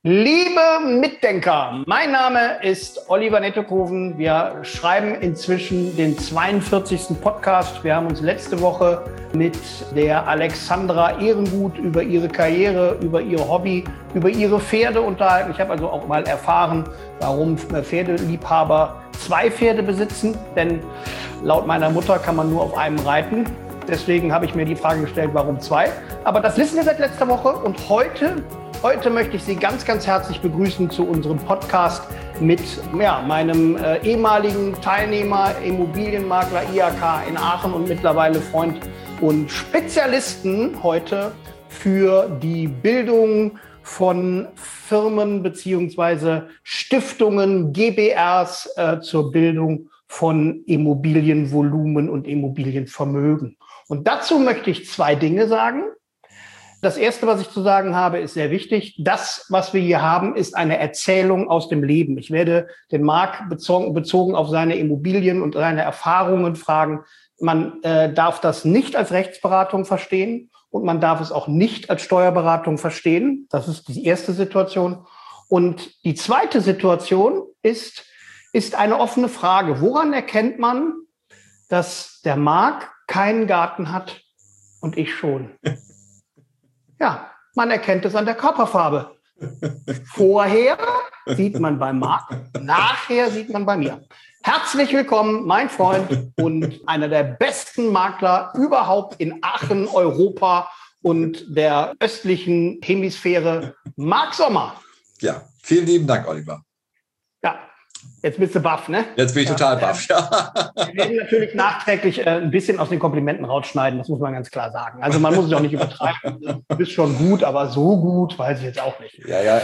Liebe Mitdenker, mein Name ist Oliver Nettekoven. Wir schreiben inzwischen den 42. Podcast. Wir haben uns letzte Woche mit der Alexandra Ehrengut über ihre Karriere, über ihr Hobby, über ihre Pferde unterhalten. Ich habe also auch mal erfahren, warum Pferdeliebhaber 2 Pferde besitzen. Denn laut meiner Mutter kann man nur auf einem reiten. Deswegen habe ich mir die Frage gestellt, warum 2? Aber das wissen wir seit letzter Woche. Und heute möchte ich Sie ganz, ganz herzlich begrüßen zu unserem Podcast mit meinem ehemaligen Teilnehmer, Immobilienmakler IHK in Aachen und mittlerweile Freund und Spezialisten heute für die Bildung von Firmen bzw. Stiftungen, GbRs zur Bildung von Immobilienvolumen und Immobilienvermögen. Und dazu möchte ich 2 Dinge sagen. Das Erste, was ich zu sagen habe, ist sehr wichtig. Das, was wir hier haben, ist eine Erzählung aus dem Leben. Ich werde den Marc bezogen auf seine Immobilien und seine Erfahrungen fragen. Man darf das nicht als Rechtsberatung verstehen und man darf es auch nicht als Steuerberatung verstehen. Das ist die erste Situation. Und die zweite Situation ist eine offene Frage. Woran erkennt man, dass der Marc keinen Garten hat und ich schon? Ja, man erkennt es an der Körperfarbe. Vorher sieht man beim Marc, nachher sieht man bei mir. Herzlich willkommen, mein Freund und einer der besten Makler überhaupt in Aachen, Europa und der östlichen Hemisphäre, Marc Sommer. Ja, vielen lieben Dank, Oliver. Ja, jetzt bist du baff, ne? Jetzt bin ich total baff, ja. Wir werden natürlich nachträglich ein bisschen aus den Komplimenten rausschneiden, das muss man ganz klar sagen. Also man muss es auch nicht übertreiben. Du bist schon gut, aber so gut weiß ich jetzt auch nicht. Ja,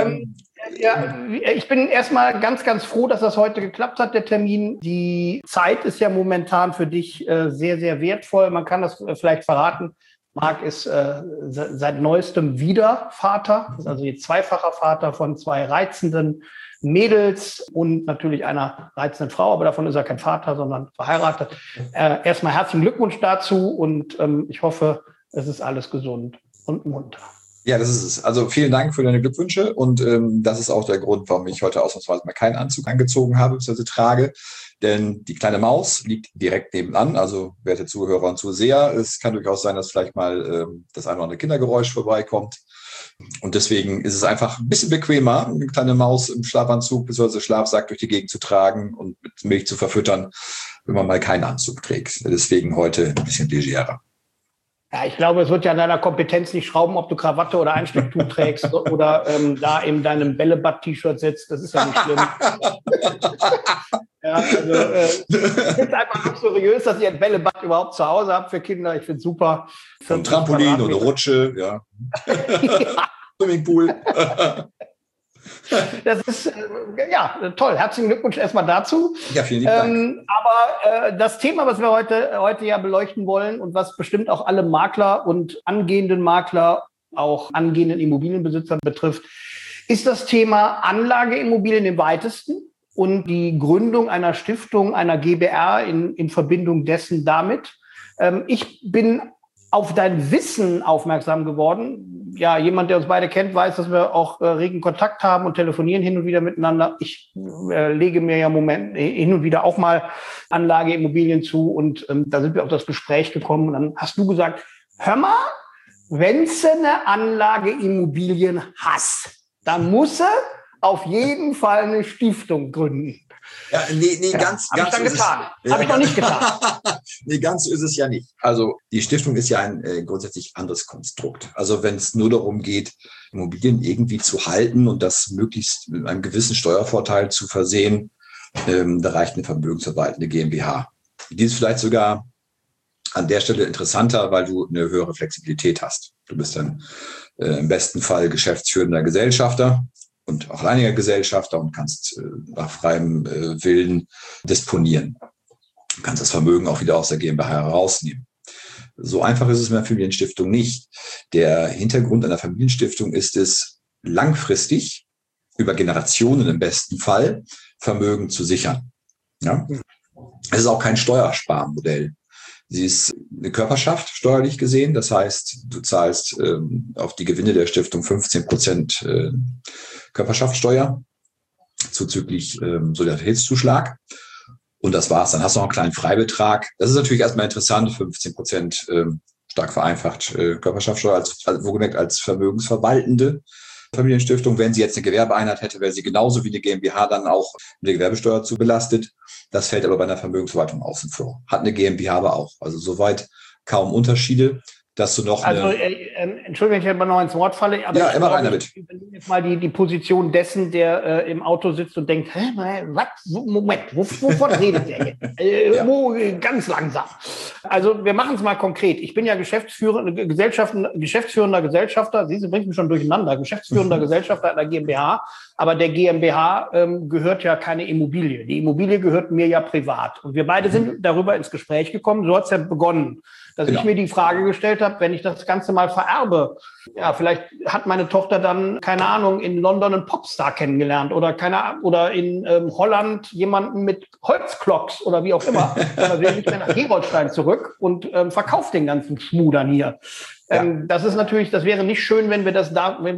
ich bin erstmal ganz, ganz froh, dass das heute geklappt hat, der Termin. Die Zeit ist ja momentan für dich sehr, sehr wertvoll. Man kann das vielleicht verraten. Marc ist seit neuestem wieder Vater, ist also jetzt zweifacher Vater von 2 reizenden Mädels und natürlich einer reizenden Frau, aber davon ist er kein Vater, sondern verheiratet. Erstmal herzlichen Glückwunsch dazu und ich hoffe, es ist alles gesund und munter. Ja, das ist es. Also vielen Dank für deine Glückwünsche und das ist auch der Grund, warum ich heute ausnahmsweise mal keinen Anzug angezogen habe, beziehungsweise trage. Denn die kleine Maus liegt direkt nebenan. Also werte Zuhörer und Zuseher, es kann durchaus sein, dass vielleicht mal das ein oder andere Kindergeräusch vorbeikommt. Und deswegen ist es einfach ein bisschen bequemer, eine kleine Maus im Schlafanzug bzw. Schlafsack durch die Gegend zu tragen und mit Milch zu verfüttern, wenn man mal keinen Anzug trägt. Deswegen heute ein bisschen legerer. Ja, ich glaube, es wird ja an deiner Kompetenz nicht schrauben, ob du Krawatte oder Einstecktuch trägst oder da in deinem Bällebad-T-Shirt sitzt. Das ist ja nicht schlimm. Ja, also, ich finde es einfach luxuriös, dass ihr ein Bällebad überhaupt zu Hause habt für Kinder. Ich finde es super. Ein Trampolin oder Rutsche, ja. Ja. Swimmingpool. Das ist, toll. Herzlichen Glückwunsch erstmal dazu. Ja, vielen Dank. Aber das Thema, was wir heute ja beleuchten wollen und was bestimmt auch alle Makler und angehenden Makler, auch angehenden Immobilienbesitzer betrifft, ist das Thema Anlageimmobilien im weitesten und die Gründung einer Stiftung, einer GbR in Verbindung dessen damit. Ich bin auf dein Wissen aufmerksam geworden. Ja, jemand, der uns beide kennt, weiß, dass wir auch regen Kontakt haben und telefonieren hin und wieder miteinander. Ich lege mir ja hin und wieder auch mal Anlageimmobilien zu und da sind wir auf das Gespräch gekommen und dann hast du gesagt, hör mal, wenn du eine Anlageimmobilien hast, dann musst du auf jeden Fall eine Stiftung gründen. Ja, ganz Habe ich dann getan. Habe ich noch nicht getan. Nee, ganz so ist es ja nicht. Also die Stiftung ist ja ein grundsätzlich anderes Konstrukt. Also wenn es nur darum geht, Immobilien irgendwie zu halten und das möglichst mit einem gewissen Steuervorteil zu versehen, da reicht eine vermögensverwaltende GmbH. Die ist vielleicht sogar an der Stelle interessanter, weil du eine höhere Flexibilität hast. Du bist dann im besten Fall geschäftsführender Gesellschafter und auch alleiniger Gesellschafter und kannst nach freiem Willen disponieren. Du kannst das Vermögen auch wieder aus der GmbH herausnehmen. So einfach ist es mit einer Familienstiftung nicht. Der Hintergrund einer Familienstiftung ist es, langfristig, über Generationen im besten Fall, Vermögen zu sichern. Ja? Es ist auch kein Steuersparmodell. Sie ist eine Körperschaft steuerlich gesehen. Das heißt, du zahlst auf die Gewinne der Stiftung 15% Körperschaftssteuer zuzüglich Solidaritätszuschlag. Und das war's. Dann hast du noch einen kleinen Freibetrag. Das ist natürlich erstmal interessant, 15% stark vereinfacht Körperschaftssteuer, wohlgemerkt als vermögensverwaltende Familienstiftung. Wenn sie jetzt eine Gewerbeeinheit hätte, wäre sie genauso wie eine GmbH dann auch mit der Gewerbesteuer zu belastet. Das fällt aber bei einer Vermögensverwaltung außen vor. Hat eine GmbH aber auch. Also soweit kaum Unterschiede, dass du noch Entschuldigung, wenn ich aber noch ins Wort falle, aber ja, immer rein damit. Ich übernehme jetzt mal die Position dessen, der im Auto sitzt und denkt, was? Moment, wovon redet der jetzt? Ganz langsam. Also wir machen es mal konkret. Ich bin ja geschäftsführender Gesellschafter, Sie bringen mich schon durcheinander, geschäftsführender Gesellschafter einer GmbH, aber der GmbH gehört ja keine Immobilie. Die Immobilie gehört mir ja privat. Und wir beide sind darüber ins Gespräch gekommen, so hat es ja begonnen, dass ich mir die Frage gestellt habe, wenn ich das Ganze mal vererbe, ja, vielleicht hat meine Tochter dann, keine Ahnung, in London einen Popstar kennengelernt oder in Holland jemanden mit Holzklocks oder wie auch immer. Dann will ich nach Gerolstein zurück und verkauft den ganzen Schmuh dann hier. Das ist natürlich, das wäre nicht schön, wenn wir das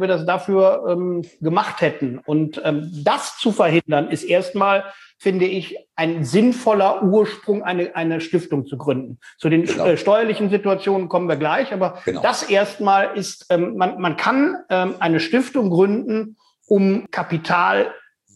dafür gemacht hätten. Und das zu verhindern, ist erstmal, finde ich, ein sinnvoller Ursprung, eine Stiftung zu gründen. Zu den steuerlichen Situationen kommen wir gleich, aber das erstmal ist, man kann eine Stiftung gründen, um Kapital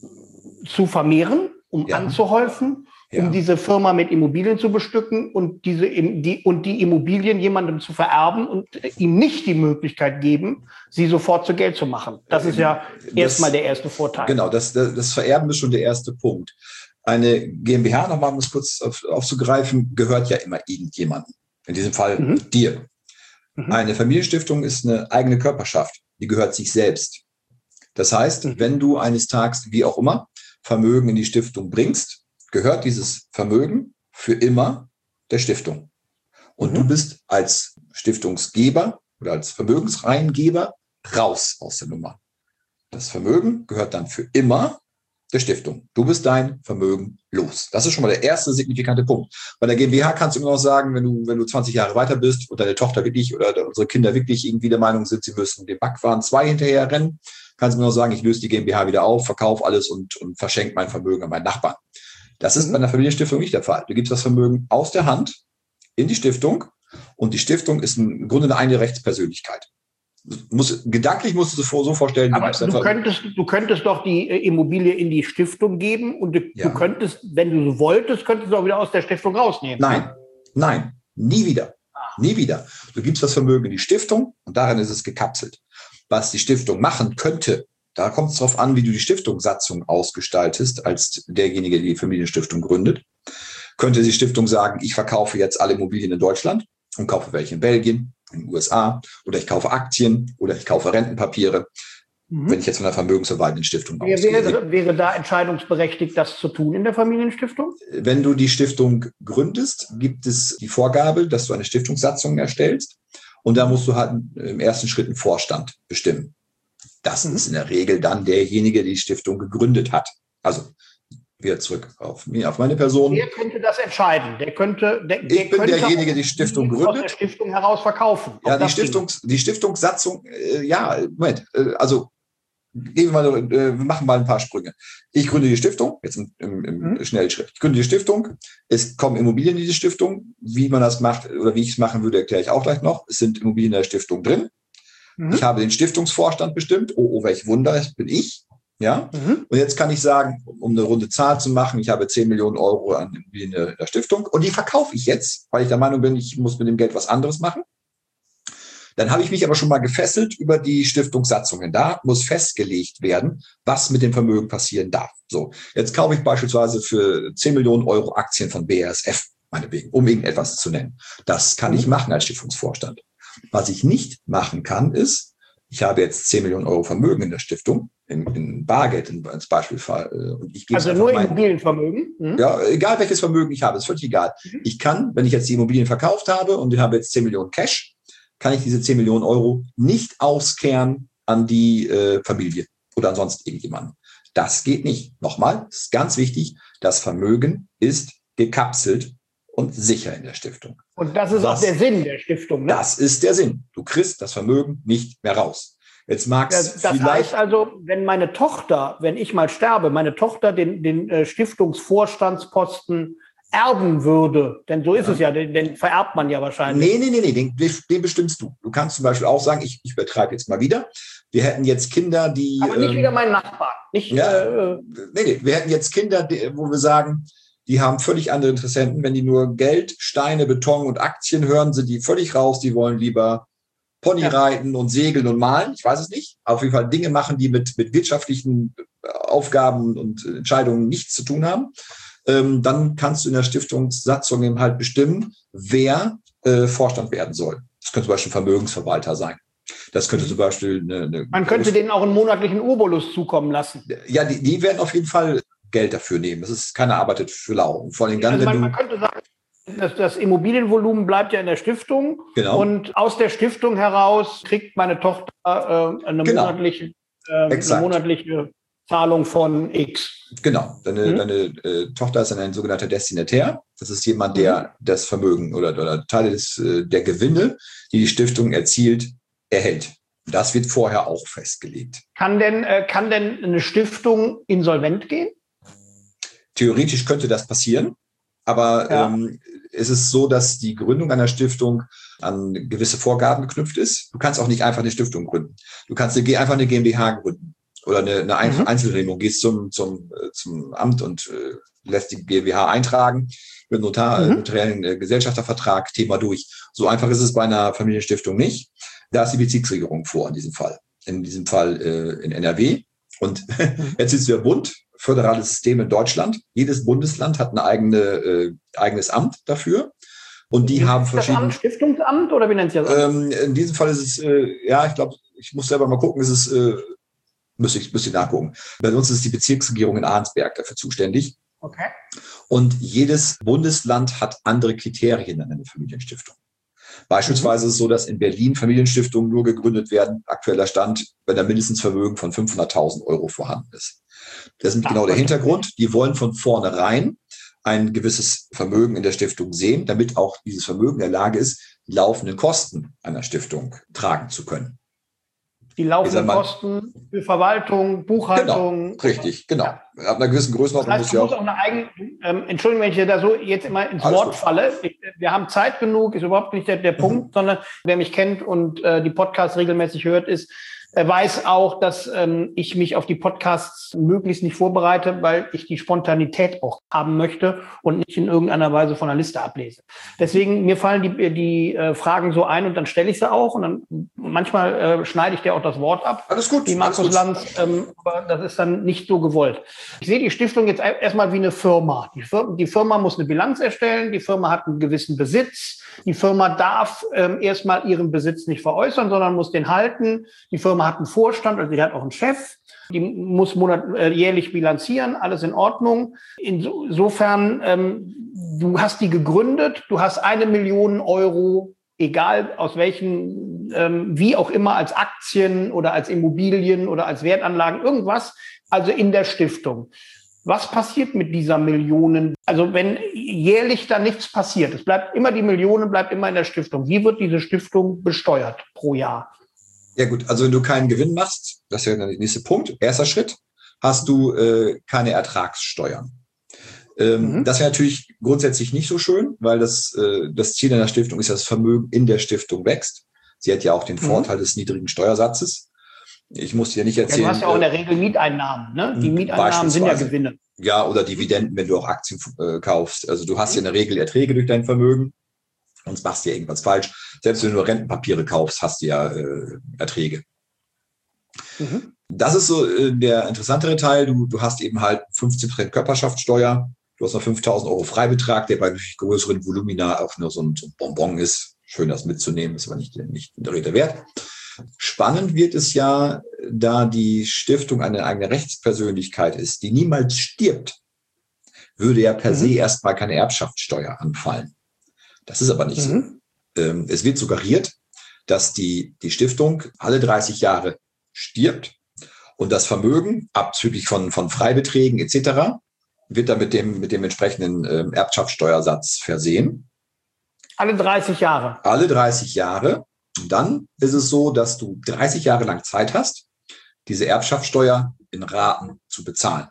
zu vermehren, um anzuhäufen, um diese Firma mit Immobilien zu bestücken und die Immobilien jemandem zu vererben und ihm nicht die Möglichkeit geben, sie sofort zu Geld zu machen. Das ist ja erstmal der erste Vorteil. Genau, das Vererben ist schon der erste Punkt. Eine GmbH, nochmal um es kurz aufzugreifen, gehört ja immer irgendjemandem. In diesem Fall dir. Eine Familienstiftung ist eine eigene Körperschaft. Die gehört sich selbst. Das heißt, wenn du eines Tages, wie auch immer, Vermögen in die Stiftung bringst, gehört dieses Vermögen für immer der Stiftung. Und du bist als Stiftungsgeber oder als Vermögensreingeber raus aus der Nummer. Das Vermögen gehört dann für immer der Stiftung. Du bist dein Vermögen los. Das ist schon mal der erste signifikante Punkt. Bei der GmbH kannst du immer noch sagen, wenn du 20 Jahre weiter bist und deine Tochter wirklich oder unsere Kinder wirklich irgendwie der Meinung sind, sie müssen dem Backwaren 2 hinterher rennen, kannst du immer noch sagen, ich löse die GmbH wieder auf, verkaufe alles und verschenke mein Vermögen an meinen Nachbarn. Das ist bei einer Familienstiftung nicht der Fall. Du gibst das Vermögen aus der Hand in die Stiftung und die Stiftung ist im Grunde eine eigene Rechtspersönlichkeit. Gedanklich musst du es so vorstellen. Aber du könntest doch die Immobilie in die Stiftung geben und du könntest, wenn du so wolltest, könntest du auch wieder aus der Stiftung rausnehmen. Nein, nie wieder. Nie wieder. Du gibst das Vermögen in die Stiftung und darin ist es gekapselt. Was die Stiftung machen könnte, da kommt es darauf an, wie du die Stiftungssatzung ausgestaltest, als derjenige, der die Familienstiftung gründet. Könnte die Stiftung sagen, ich verkaufe jetzt alle Immobilien in Deutschland und kaufe welche in Belgien, in den USA, oder ich kaufe Aktien oder ich kaufe Rentenpapiere, wenn ich jetzt von der vermögensverwaltenden Stiftung ausgehe. Wäre da entscheidungsberechtigt, das zu tun in der Familienstiftung? Wenn du die Stiftung gründest, gibt es die Vorgabe, dass du eine Stiftungssatzung erstellst und da musst du halt im ersten Schritt einen Vorstand bestimmen. Das ist in der Regel dann derjenige, der die Stiftung gegründet hat. Also wieder zurück auf meine Person. Wer könnte das entscheiden? Ich bin derjenige, der die Stiftung gründet. Aus der Stiftung heraus verkaufen. Ja, die Stiftungssatzung, Moment, also wir machen mal ein paar Sprünge. Ich gründe die Stiftung, jetzt im Schnellschritt. Ich gründe die Stiftung, es kommen Immobilien in die Stiftung. Wie man das macht oder wie ich es machen würde, erkläre ich auch gleich noch. Es sind Immobilien in der Stiftung drin. Ich habe den Stiftungsvorstand bestimmt. Oh, welch Wunder, das bin ich. Ja. Und jetzt kann ich sagen, um eine runde Zahl zu machen, ich habe 10 Millionen Euro an Immobilien in der Stiftung und die verkaufe ich jetzt, weil ich der Meinung bin, ich muss mit dem Geld was anderes machen. Dann habe ich mich aber schon mal gefesselt über die Stiftungssatzungen. Da muss festgelegt werden, was mit dem Vermögen passieren darf. So, jetzt kaufe ich beispielsweise für 10 Millionen Euro Aktien von BASF, meinetwegen, um irgendetwas zu nennen. Das kann ich machen als Stiftungsvorstand. Was ich nicht machen kann, ist, ich habe jetzt 10 Millionen Euro Vermögen in der Stiftung, in Bargeld als Beispielfall. Und ich also nur Immobilienvermögen? Ja, egal welches Vermögen ich habe, ist völlig egal. Ich kann, wenn ich jetzt die Immobilien verkauft habe und ich habe jetzt 10 Millionen Cash, kann ich diese 10 Millionen Euro nicht auskehren an die Familie oder an sonst irgendjemanden. Das geht nicht. Nochmal, das ist ganz wichtig, das Vermögen ist gekapselt und sicher in der Stiftung. Und das ist auch der Sinn der Stiftung, ne? Das ist der Sinn. Du kriegst das Vermögen nicht mehr raus. Jetzt mag's das heißt also, wenn meine Tochter, wenn ich mal sterbe, meine Tochter den Stiftungsvorstandsposten erben würde, denn so ist es ja, den vererbt man ja wahrscheinlich. Nee, den bestimmst du. Du kannst zum Beispiel auch sagen, ich übertreibe jetzt mal wieder, wir hätten jetzt Kinder, die... Aber nicht wieder meinen Nachbarn. Wir hätten jetzt Kinder, wo wir sagen, die haben völlig andere Interessenten. Wenn die nur Geld, Steine, Beton und Aktien hören, sind die völlig raus. Die wollen lieber Pony reiten und segeln und malen. Ich weiß es nicht. Auf jeden Fall Dinge machen, die mit wirtschaftlichen Aufgaben und Entscheidungen nichts zu tun haben. Dann kannst du in der Stiftungssatzung eben halt bestimmen, wer Vorstand werden soll. Das könnte zum Beispiel ein Vermögensverwalter sein. Das könnte zum Beispiel man könnte denen auch einen monatlichen Obolus zukommen lassen. Ja, die werden auf jeden Fall Geld dafür nehmen. Keiner arbeitet für lau. Und vor allem dann, also man könnte sagen, das Immobilienvolumen bleibt ja in der Stiftung. Genau. Und aus der Stiftung heraus kriegt meine Tochter eine monatliche Zahlung von X. Genau. Deine Tochter ist dann ein sogenannter Destinatär. Das ist jemand, der das Vermögen oder Teile der Gewinne, die die Stiftung erzielt, erhält. Das wird vorher auch festgelegt. Kann denn eine Stiftung insolvent gehen? Theoretisch könnte das passieren, aber es ist so, dass die Gründung einer Stiftung an gewisse Vorgaben geknüpft ist. Du kannst auch nicht einfach eine Stiftung gründen. Du kannst einfach eine GmbH gründen oder eine Einzelunternehmung. Gehst zum Amt und lässt die GmbH eintragen mit notariellen Gesellschaftervertrag, Thema durch. So einfach ist es bei einer Familienstiftung nicht. Da ist die Bezirksregierung vor in diesem Fall. In diesem Fall in NRW. Und jetzt ist der Bund, föderales System in Deutschland. Jedes Bundesland hat ein eigenes Amt dafür. Und die haben verschiedene... Das Amt Stiftungsamt oder wie nennt sich das? In diesem Fall ist es, ich glaube, ich muss selber mal gucken, müsste ich nachgucken. Bei uns ist die Bezirksregierung in Arnsberg dafür zuständig. Okay. Und jedes Bundesland hat andere Kriterien an eine Familienstiftung. Beispielsweise ist es so, dass in Berlin Familienstiftungen nur gegründet werden, aktueller Stand, wenn da mindestens Vermögen von 500.000 € vorhanden ist. Das ist genau der Hintergrund. Die wollen von vornherein ein gewisses Vermögen in der Stiftung sehen, damit auch dieses Vermögen in der Lage ist, die laufenden Kosten einer Stiftung tragen zu können. Die laufenden Kosten für Verwaltung, Buchhaltung. Genau, richtig, genau. Ja. Ab einer gewissen Größenordnung muss ja auch eine eigene, Entschuldigung, wenn ich dir da so jetzt immer ins Wort falle. Wir haben Zeit genug, ist überhaupt nicht der Punkt, sondern wer mich kennt und die Podcasts regelmäßig hört, weiß auch, dass ich mich auf die Podcasts möglichst nicht vorbereite, weil ich die Spontanität auch haben möchte und nicht in irgendeiner Weise von der Liste ablese. Deswegen, mir fallen die Fragen so ein und dann stelle ich sie auch und dann manchmal schneide ich dir auch das Wort ab. Alles gut. Wie Markus Lanz, aber das ist dann nicht so gewollt. Ich sehe die Stiftung jetzt erstmal wie eine Firma. Die Firma muss eine Bilanz erstellen, die Firma hat einen gewissen Besitz. Die Firma darf erstmal ihren Besitz nicht veräußern, sondern muss den halten. Die Firma hat einen Vorstand, also die hat auch einen Chef. Die muss jährlich bilanzieren, alles in Ordnung. Insofern, du hast die gegründet, du hast 1 Million €, egal aus welchen, wie auch immer, als Aktien oder als Immobilien oder als Wertanlagen, irgendwas, also in der Stiftung. Was passiert mit dieser Millionen? Also wenn jährlich da nichts passiert, es bleibt immer die Millionen, bleibt immer in der Stiftung. Wie wird diese Stiftung besteuert pro Jahr? Ja gut, also wenn du keinen Gewinn machst, das ist ja der nächste Punkt, erster Schritt, hast du keine Ertragssteuern. Das wäre natürlich grundsätzlich nicht so schön, weil das Ziel einer Stiftung ist, dass das Vermögen in der Stiftung wächst. Sie hat ja auch den Vorteil des niedrigen Steuersatzes. Ich muss dir nicht erzählen. Ja, du hast ja auch in der Regel Mieteinnahmen, ne? Die Mieteinnahmen sind ja Gewinne. Ja, oder Dividenden, wenn du auch Aktien kaufst. Also du hast ja in der Regel Erträge durch dein Vermögen. Sonst machst du ja irgendwas falsch. Selbst wenn du nur Rentenpapiere kaufst, hast du ja Erträge. Das ist so der interessantere Teil. Du hast eben halt 15% Körperschaftssteuer. Du hast noch 5.000 € Freibetrag, der bei größeren Volumina auch nur so ein Bonbon ist. Schön, das mitzunehmen, ist aber nicht der Rede wert. Spannend wird es ja, da die Stiftung eine eigene Rechtspersönlichkeit ist, die niemals stirbt, würde ja per se erstmal keine Erbschaftssteuer anfallen. Das ist aber nicht so. Es wird suggeriert, dass die Stiftung alle 30 Jahre stirbt und das Vermögen, abzüglich von Freibeträgen etc., wird dann mit dem entsprechenden Erbschaftssteuersatz versehen. Alle 30 Jahre. Alle 30 Jahre. Und dann ist es so, dass du 30 Jahre lang Zeit hast, diese Erbschaftssteuer in Raten zu bezahlen.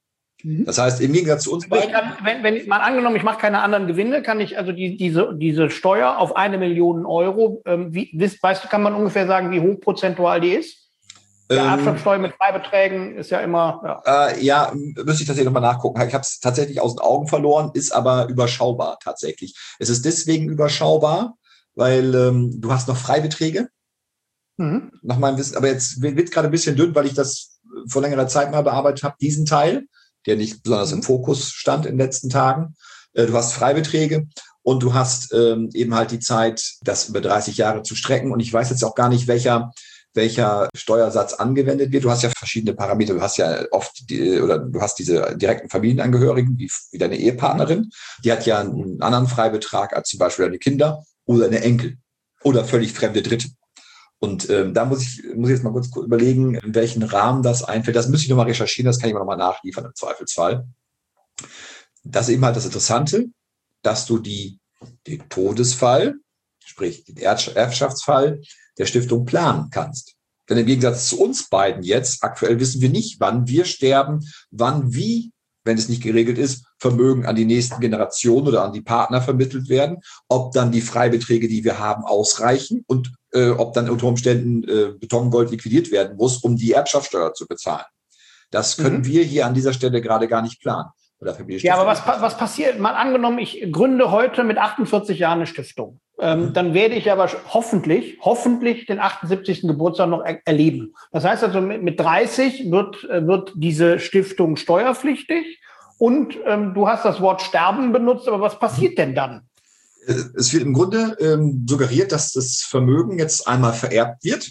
Das heißt, im Gegensatz zu uns beiden. Wenn mal angenommen, ich mache keine anderen Gewinne, kann ich also diese Steuer auf 1 Million Euro, weißt du, kann man ungefähr sagen, wie hoch prozentual die ist? Der Erbschaftssteuer mit Freibeträgen ist ja immer. Ja, müsste ich tatsächlich nochmal nachgucken. Ich habe es tatsächlich aus den Augen verloren, ist aber überschaubar tatsächlich. Es ist deswegen überschaubar, weil du hast noch Freibeträge. Nach meinem Wissen, aber jetzt wird gerade ein bisschen dünn, weil ich das vor längerer Zeit mal bearbeitet habe, diesen Teil, der nicht besonders im Fokus stand in den letzten Tagen. Du hast Freibeträge und du hast eben halt die Zeit, das über 30 Jahre zu strecken. Und ich weiß jetzt auch gar nicht, welcher Steuersatz angewendet wird. Du hast ja verschiedene Parameter. Du hast ja oft du hast diese direkten Familienangehörigen, wie deine Ehepartnerin. Die hat ja einen anderen Freibetrag als zum Beispiel deine Kinder oder deine Enkel oder völlig fremde Dritte. Und da muss ich jetzt mal kurz überlegen, in welchen Rahmen das einfällt. Das müsste ich nochmal recherchieren, das kann ich mir nochmal nachliefern im Zweifelsfall. Das ist eben halt das Interessante, dass du den Todesfall, sprich den Erbschaftsfall der Stiftung planen kannst. Denn im Gegensatz zu uns beiden jetzt, aktuell wissen wir nicht, wann wir sterben, wie, wenn es nicht geregelt ist, Vermögen an die nächsten Generationen oder an die Partner vermittelt werden, ob dann die Freibeträge, die wir haben, ausreichen und ob dann unter Umständen Betongold liquidiert werden muss, um die Erbschaftssteuer zu bezahlen. Das können wir hier an dieser Stelle gerade gar nicht planen. Ja, aber was passiert? Mal angenommen, ich gründe heute mit 48 Jahren eine Stiftung. Dann werde ich aber hoffentlich den 78. Geburtstag noch erleben. Das heißt also, mit 30 wird diese Stiftung steuerpflichtig und du hast das Wort Sterben benutzt, aber was passiert denn dann? Es wird im Grunde suggeriert, dass das Vermögen jetzt einmal vererbt wird.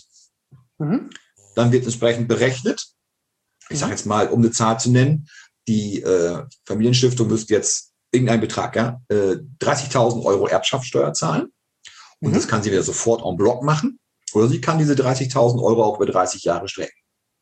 Dann wird entsprechend berechnet. Ich sage jetzt mal, um eine Zahl zu nennen, die Familienstiftung müsste jetzt irgendeinen Betrag, 30.000 Euro Erbschaftssteuer zahlen. Und das kann sie wieder sofort en bloc machen. Oder sie kann diese 30.000 Euro auch über 30 Jahre strecken.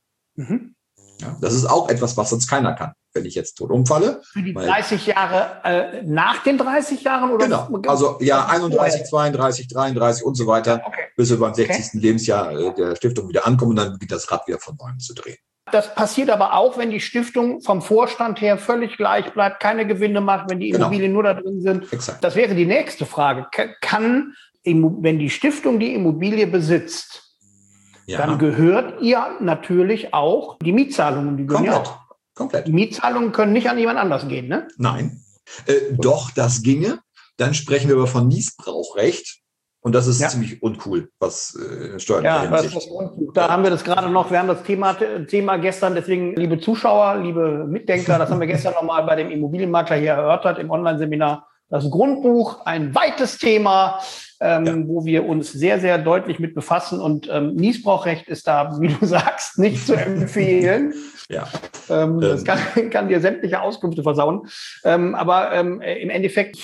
Ja, das ist auch etwas, was sonst keiner kann, wenn ich jetzt tot umfalle. Für die 30 Jahre nach den 30 Jahren? Oder genau, also 31, 32, 33 und so weiter, bis wir beim 60. Lebensjahr der Stiftung wieder ankommen und dann beginnt das Rad wieder von neuem zu drehen. Das passiert aber auch, wenn die Stiftung vom Vorstand her völlig gleich bleibt, keine Gewinne macht, wenn die Immobilien nur da drin sind. Exakt. Das wäre die nächste Frage. Wenn die Stiftung die Immobilie besitzt, dann gehört ihr natürlich auch die Mietzahlungen. Die gehören komplett. Die Mietzahlungen können nicht an jemand anders gehen, ne? Nein. Doch, das ginge. Dann sprechen wir aber von Nießbrauchrecht. Und das ist ziemlich uncool, was steuerliche Hinsicht. Da haben wir das gerade noch, wir haben das Thema gestern, deswegen, liebe Zuschauer, liebe Mitdenker, das haben wir gestern nochmal bei dem Immobilienmakler hier erörtert im Online-Seminar. Das Grundbuch, ein weites Thema, wo wir uns sehr, sehr deutlich mit befassen. Und Nießbrauchrecht ist da, wie du sagst, nicht zu empfehlen. Das kann dir sämtliche Auskünfte versauen. Aber im Endeffekt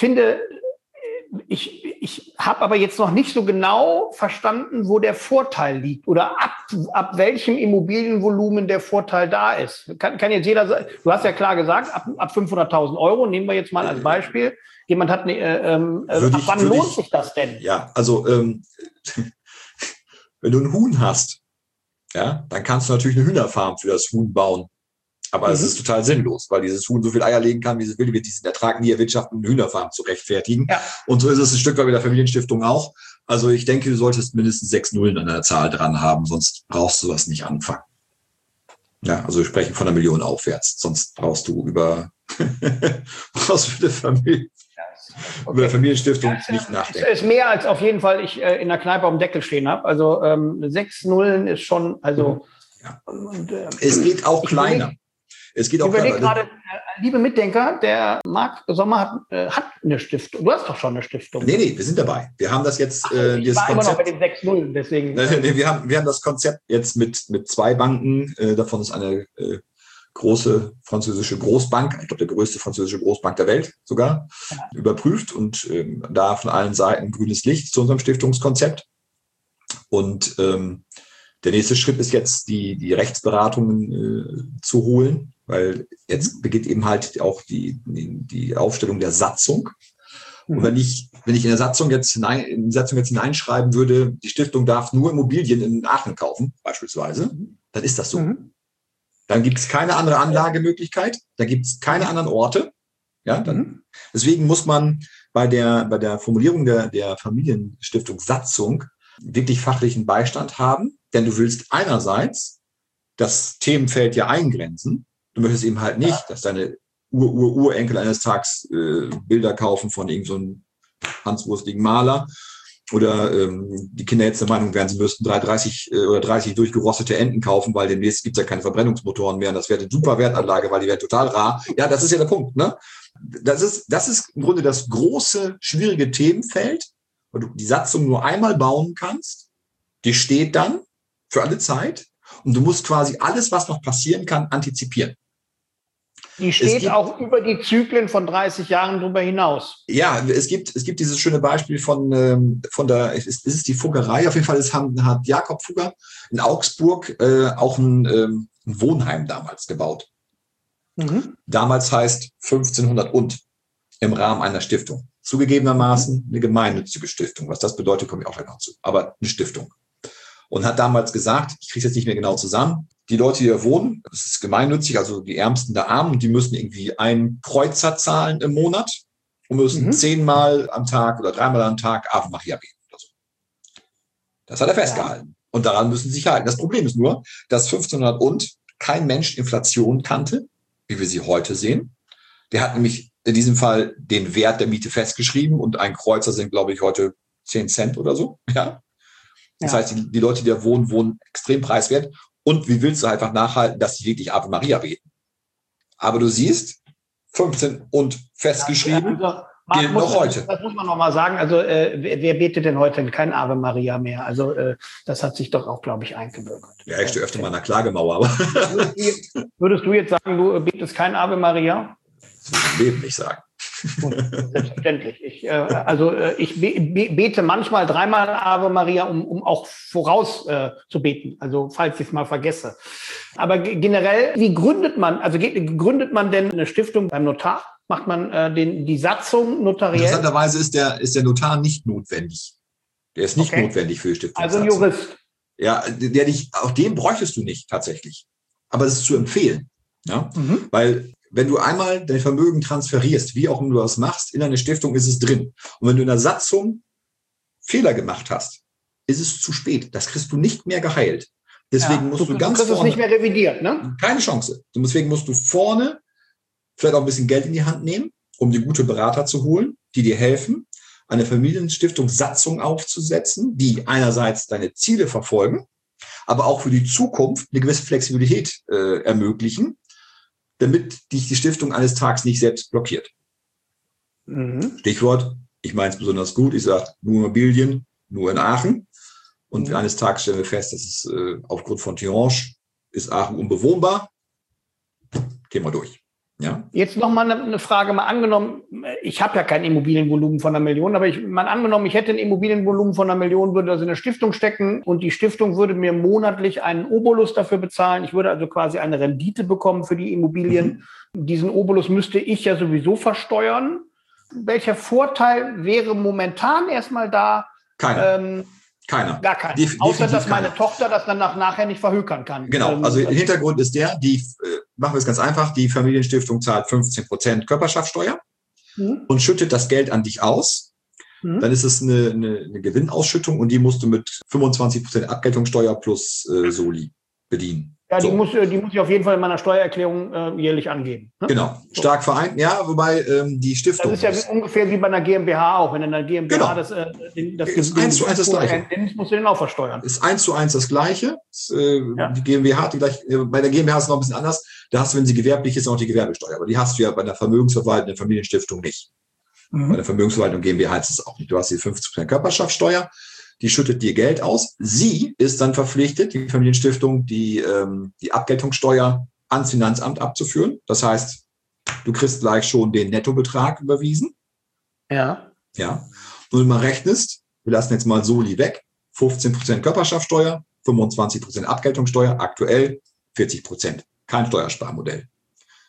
ich habe aber jetzt noch nicht so genau verstanden, wo der Vorteil liegt oder ab welchem Immobilienvolumen der Vorteil da ist. Kann jetzt jeder sagen, du hast ja klar gesagt, ab 500.000 Euro, nehmen wir jetzt mal als Beispiel. Jemand hat ab wann lohnt sich das denn? Ja, also wenn du ein Huhn hast, dann kannst du natürlich eine Hühnerfarm für das Huhn bauen. Aber es ist total sinnlos, weil dieses Huhn so viel Eier legen kann, wie es will, wird diesen Ertrag nie erwirtschaften, um eine Hühnerfarm zu rechtfertigen. Ja. Und so ist es ein Stück weit bei der Familienstiftung auch. Also ich denke, du solltest mindestens 6 Nullen an der Zahl dran haben, sonst brauchst du das nicht anfangen. Ja, also wir sprechen von 1 Million aufwärts, sonst brauchst du über eine Familienstiftung nicht nachdenken. Es ist mehr als auf jeden Fall ich in der Kneipe auf dem Deckel stehen habe. Also 6 Nullen ist schon, also... Ja. Es geht auch kleiner. Ich überlege gerade, liebe Mitdenker, der Marc Sommer hat eine Stiftung. Du hast doch schon eine Stiftung. Nee, wir sind dabei. Wir haben das jetzt. Ich war immer noch bei den 6 Nullen, deswegen. Nee, wir haben das Konzept jetzt mit 2 Banken. Davon ist eine große französische Großbank, ich glaube, der größte französische Großbank der Welt sogar, überprüft und da von allen Seiten grünes Licht zu unserem Stiftungskonzept. Und der nächste Schritt ist jetzt, die Rechtsberatungen zu holen, weil jetzt beginnt eben halt auch die Aufstellung der Satzung. Und wenn ich in die Satzung jetzt hineinschreiben würde, die Stiftung darf nur Immobilien in Aachen kaufen, beispielsweise, dann ist das so. Dann gibt es keine andere Anlagemöglichkeit, da gibt es keine anderen Orte. Ja, deswegen muss man bei der Formulierung der Familienstiftungssatzung wirklich fachlichen Beistand haben, denn du willst einerseits das Themenfeld ja eingrenzen. Du möchtest eben halt nicht, dass deine Urenkel eines Tages Bilder kaufen von irgendeinem so hanswurstigen Maler oder die Kinder jetzt der Meinung wären, sie müssten 30 durchgerostete Enten kaufen, weil demnächst gibt es ja keine Verbrennungsmotoren mehr und das wäre eine super Wertanlage, weil die wäre total rar. Ja, das ist ja der Punkt, ne? Das ist im Grunde das große, schwierige Themenfeld, wo du die Satzung nur einmal bauen kannst. Die steht dann für alle Zeit und du musst quasi alles, was noch passieren kann, antizipieren. Die steht auch über die Zyklen von 30 Jahren drüber hinaus. Ja, es gibt dieses schöne Beispiel es ist die Fuggerei, auf jeden Fall hat Jakob Fugger in Augsburg auch ein Wohnheim damals gebaut. Damals heißt 1500 und im Rahmen einer Stiftung. Zugegebenermaßen eine gemeinnützige Stiftung. Was das bedeutet, komme ich auch gleich noch zu. Aber eine Stiftung. Und hat damals gesagt, ich kriege es jetzt nicht mehr genau zusammen, die Leute, die da wohnen, das ist gemeinnützig, also die Ärmsten der Armen, die müssen irgendwie einen Kreuzer zahlen im Monat und müssen 10-mal am Tag oder 3-mal am Tag Ave Maria beten. Oder so. Das hat er festgehalten. Und daran müssen sie sich halten. Das Problem ist nur, dass 1500 und kein Mensch Inflation kannte, wie wir sie heute sehen. Der hat nämlich in diesem Fall den Wert der Miete festgeschrieben und ein Kreuzer sind, glaube ich, heute 10 Cent oder so. Ja. Das heißt, die Leute, die da wohnen extrem preiswert. Und wie willst du einfach nachhalten, dass sie wirklich Ave Maria beten? Aber du siehst, 15 und festgeschrieben, gilt noch heute. Das muss man noch mal sagen. Also wer betet denn heute kein Ave Maria mehr? Also das hat sich doch auch, glaube ich, eingebürgert. Ja, ich stehe öfter mal an der Klagemauer. Aber würdest du jetzt sagen, du betest kein Ave Maria? Das würde ich im Leben nicht sagen. Selbstverständlich. Ich bete manchmal 3-mal Ave Maria, um auch voraus zu beten, also falls ich es mal vergesse. Aber generell, wie gründet man? Also gründet man denn eine Stiftung beim Notar? Macht man die Satzung notariell? Interessanterweise ist der Notar nicht notwendig. Der ist nicht notwendig für die Stiftung. Also ein Jurist. Ja, auch den bräuchtest du nicht tatsächlich. Aber es ist zu empfehlen. Ja? Weil wenn du einmal dein Vermögen transferierst, wie auch immer du das machst, in eine Stiftung ist es drin. Und wenn du in der Satzung Fehler gemacht hast, ist es zu spät. Das kriegst du nicht mehr geheilt. Deswegen musst du ganz vorne... es nicht mehr revidiert, ne? Keine Chance. Deswegen musst du vorne vielleicht auch ein bisschen Geld in die Hand nehmen, um dir gute Berater zu holen, die dir helfen, eine Familienstiftung-Satzung aufzusetzen, die einerseits deine Ziele verfolgen, aber auch für die Zukunft eine gewisse Flexibilität ermöglichen, damit dich die Stiftung eines Tages nicht selbst blockiert. Stichwort, ich meine es besonders gut, ich sage nur Immobilien, nur in Aachen. Und eines Tages stellen wir fest, dass es aufgrund von Tihange ist Aachen unbewohnbar. Gehen wir durch. Ja? Jetzt noch mal eine Frage, mal angenommen, ich habe ja kein Immobilienvolumen von 1 Million, aber mal angenommen, ich hätte ein Immobilienvolumen von 1 Million, würde das in eine Stiftung stecken und die Stiftung würde mir monatlich einen Obolus dafür bezahlen. Ich würde also quasi eine Rendite bekommen für die Immobilien. Diesen Obolus müsste ich ja sowieso versteuern. Welcher Vorteil wäre momentan erstmal da? Keiner. Gar keiner. Außer, dass meine Tochter das dann nachher nicht verhökern kann. Genau, also der Hintergrund ist machen wir es ganz einfach, die Familienstiftung zahlt 15% Körperschaftsteuer und schüttet das Geld an dich aus. Dann ist es eine Gewinnausschüttung und die musst du mit 25% Abgeltungssteuer plus Soli bedienen. Ja, die muss ich auf jeden Fall in meiner Steuererklärung jährlich angeben. Ne? Genau, stark vereint, ja, wobei die Stiftung... Das ist ja ungefähr wie bei einer GmbH auch. Wenn in einer GmbH das ist 1:1 das Gleiche. Musst du den auch versteuern. Ist 1:1 das Gleiche. Die GmbH hat bei der GmbH ist es noch ein bisschen anders. Da hast du, wenn sie gewerblich ist, auch die Gewerbesteuer. Aber die hast du ja bei einer Vermögensverwaltung, der Familienstiftung nicht. Bei der Vermögensverwaltung GmbH ist es auch nicht. Du hast die 50% Körperschaftsteuer. Die schüttet dir Geld aus. Sie ist dann verpflichtet, die Familienstiftung, die Abgeltungssteuer ans Finanzamt abzuführen. Das heißt, du kriegst gleich schon den Nettobetrag überwiesen. Ja. Ja. Und wenn du mal rechnest, wir lassen jetzt mal Soli weg, 15% Körperschaftsteuer, 25% Abgeltungssteuer, aktuell 40%. Kein Steuersparmodell.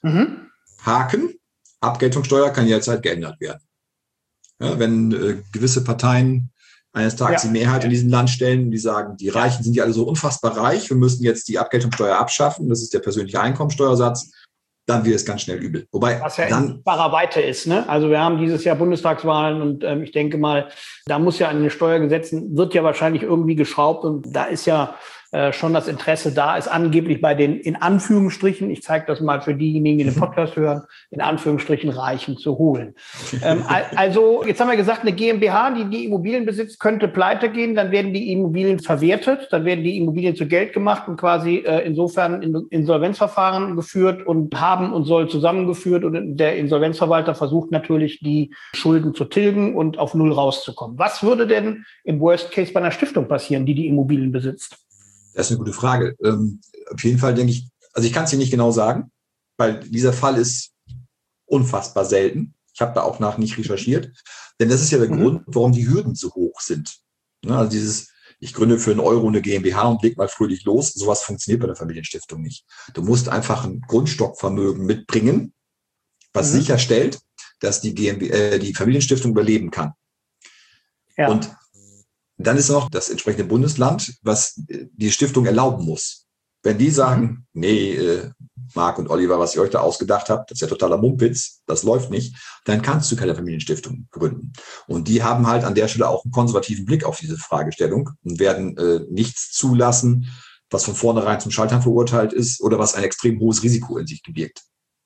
Haken, Abgeltungssteuer kann jederzeit geändert werden. Ja, wenn gewisse Parteien eines Tages die Mehrheit in diesem Land stellen, die sagen, die Reichen sind ja alle so unfassbar reich, wir müssen jetzt die Abgeltungssteuer abschaffen, das ist der persönliche Einkommensteuersatz, dann wird es ganz schnell übel. Wobei was ja in barer Weite ist, ne? Also wir haben dieses Jahr Bundestagswahlen und ich denke mal, da muss ja an den Steuergesetzen, wird ja wahrscheinlich irgendwie geschraubt und da ist ja schon das Interesse da, ist angeblich bei den, in Anführungsstrichen, ich zeige das mal für diejenigen, die den Podcast hören, in Anführungsstrichen Reichen zu holen. Also jetzt haben wir gesagt, eine GmbH, die Immobilien besitzt, könnte pleite gehen, dann werden die Immobilien verwertet, dann werden die Immobilien zu Geld gemacht und quasi insofern in Insolvenzverfahren geführt und haben und soll zusammengeführt und der Insolvenzverwalter versucht natürlich, die Schulden zu tilgen und auf Null rauszukommen. Was würde denn im Worst Case bei einer Stiftung passieren, die Immobilien besitzt? Das ist eine gute Frage. Auf jeden Fall denke ich, also ich kann es dir nicht genau sagen, weil dieser Fall ist unfassbar selten. Ich habe da auch nicht recherchiert, denn das ist ja der Grund, warum die Hürden so hoch sind. Ne, also ich gründe für 1 Euro eine GmbH und leg mal fröhlich los, sowas funktioniert bei der Familienstiftung nicht. Du musst einfach ein Grundstockvermögen mitbringen, was sicherstellt, dass die Familienstiftung überleben kann. Ja. Und dann ist noch das entsprechende Bundesland, was die Stiftung erlauben muss. Wenn die sagen, nee, Marc und Oliver, was ihr euch da ausgedacht habt, das ist ja totaler Mumpitz, das läuft nicht, dann kannst du keine Familienstiftung gründen. Und die haben halt an der Stelle auch einen konservativen Blick auf diese Fragestellung und werden nichts zulassen, was von vornherein zum Scheitern verurteilt ist oder was ein extrem hohes Risiko in sich birgt.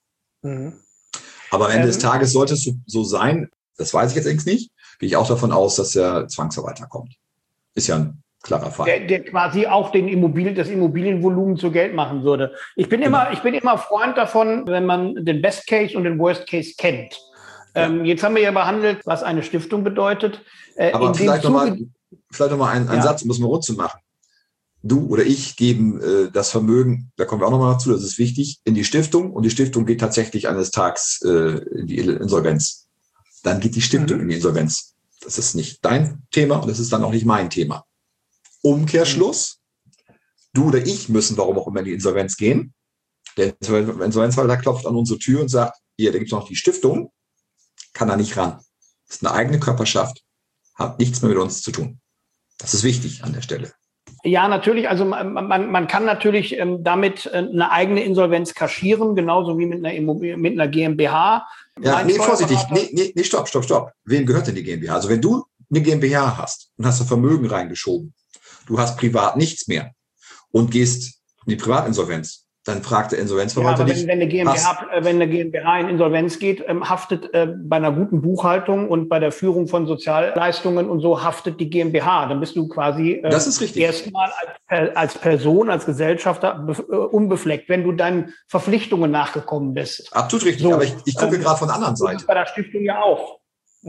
Aber am Ende des Tages sollte es so sein, das weiß ich jetzt allerdings nicht, gehe ich auch davon aus, dass der Zwangsverwalter kommt. Ist ja ein klarer Fall. Der quasi auch das Immobilienvolumen zu Geld machen würde. Ich bin immer Freund davon, wenn man den Best Case und den Worst Case kennt. Jetzt haben wir ja behandelt, was eine Stiftung bedeutet. Aber vielleicht noch mal einen Satz, um es mal rund zu machen. Du oder ich geben das Vermögen, da kommen wir auch noch mal dazu, das ist wichtig, in die Stiftung und die Stiftung geht tatsächlich eines Tages in die Insolvenz. Dann geht die Stiftung in die Insolvenz. Das ist nicht dein Thema und das ist dann auch nicht mein Thema. Umkehrschluss, du oder ich müssen, warum auch immer, in die Insolvenz gehen. Der Insolvenzverwalter klopft an unsere Tür und sagt, hier, da gibt es noch die Stiftung, kann da nicht ran. Das ist eine eigene Körperschaft, hat nichts mehr mit uns zu tun. Das ist wichtig an der Stelle. Ja, natürlich. Also man kann natürlich damit eine eigene Insolvenz kaschieren, genauso wie mit einer GmbH. Ja, nee, vorsichtig. Nee, stopp. Wem gehört denn die GmbH? Also wenn du eine GmbH hast und hast ein Vermögen reingeschoben, du hast privat nichts mehr und gehst in die Privatinsolvenz, dann fragt der Insolvenzverwalter dich. Wenn eine GmbH in Insolvenz geht, haftet bei einer guten Buchhaltung und bei der Führung von Sozialleistungen und so haftet die GmbH. Dann bist du quasi das ist richtig. Erstmal als Person, als Gesellschafter unbefleckt, wenn du deinen Verpflichtungen nachgekommen bist. Absolut richtig, so, aber ich gucke gerade von der anderen Seite. Das ist bei der Stiftung ja auch.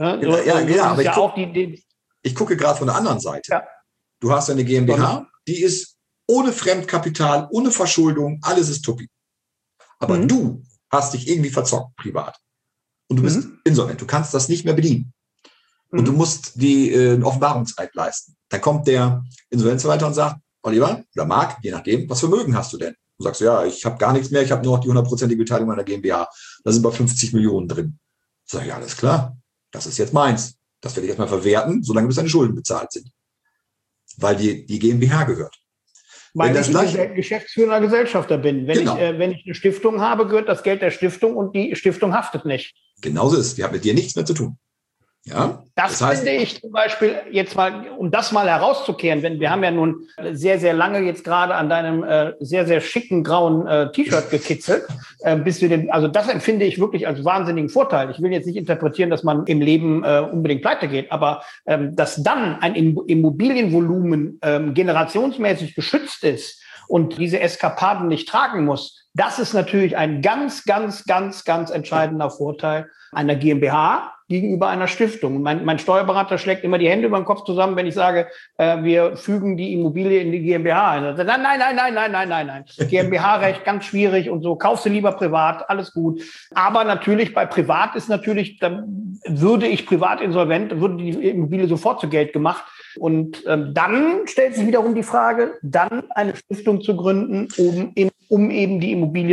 Ich gucke gerade von der anderen Seite. Ja. Du hast eine GmbH, die ist ohne Fremdkapital, ohne Verschuldung, alles ist tuppi. Aber du hast dich irgendwie verzockt, privat. Und du bist insolvent. Du kannst das nicht mehr bedienen. Und du musst die Offenbarungseid leisten. Dann kommt der Insolvenzverwalter und sagt, Oliver oder Marc, je nachdem, was Vermögen hast du denn? Du sagst, ja, ich habe gar nichts mehr, ich habe nur noch die 100%ige Beteiligung meiner GmbH. Da sind bei 50 Millionen drin. Ich sage, ja, alles klar, das ist jetzt meins. Das werde ich erstmal verwerten, solange bis deine Schulden bezahlt sind. Weil die GmbH gehört. Weil ich geschäftsführender Gesellschafter bin. Wenn ich eine Stiftung habe, gehört das Geld der Stiftung und die Stiftung haftet nicht. Genauso ist es. Die hat mit dir nichts mehr zu tun. Ja? Das heißt, finde ich zum Beispiel jetzt mal, um das mal herauszukehren, wir haben ja nun sehr, sehr lange jetzt gerade an deinem sehr, sehr schicken grauen T-Shirt gekitzelt, also das empfinde ich wirklich als wahnsinnigen Vorteil. Ich will jetzt nicht interpretieren, dass man im Leben unbedingt pleite geht, aber dass dann ein Immobilienvolumen generationsmäßig geschützt ist und diese Eskapaden nicht tragen muss, das ist natürlich ein ganz, ganz, ganz, ganz entscheidender Vorteil einer GmbH gegenüber einer Stiftung. Mein Steuerberater schlägt immer die Hände über den Kopf zusammen, wenn ich sage, wir fügen die Immobilie in die GmbH ein. Nein. GmbH-Recht ganz schwierig und so. Kauf sie lieber privat, alles gut. Aber natürlich bei Privat ist natürlich, dann würde ich privat insolvent, würde die Immobilie sofort zu Geld gemacht. Und dann stellt sich wiederum die Frage, dann eine Stiftung zu gründen, um eben die Immobilien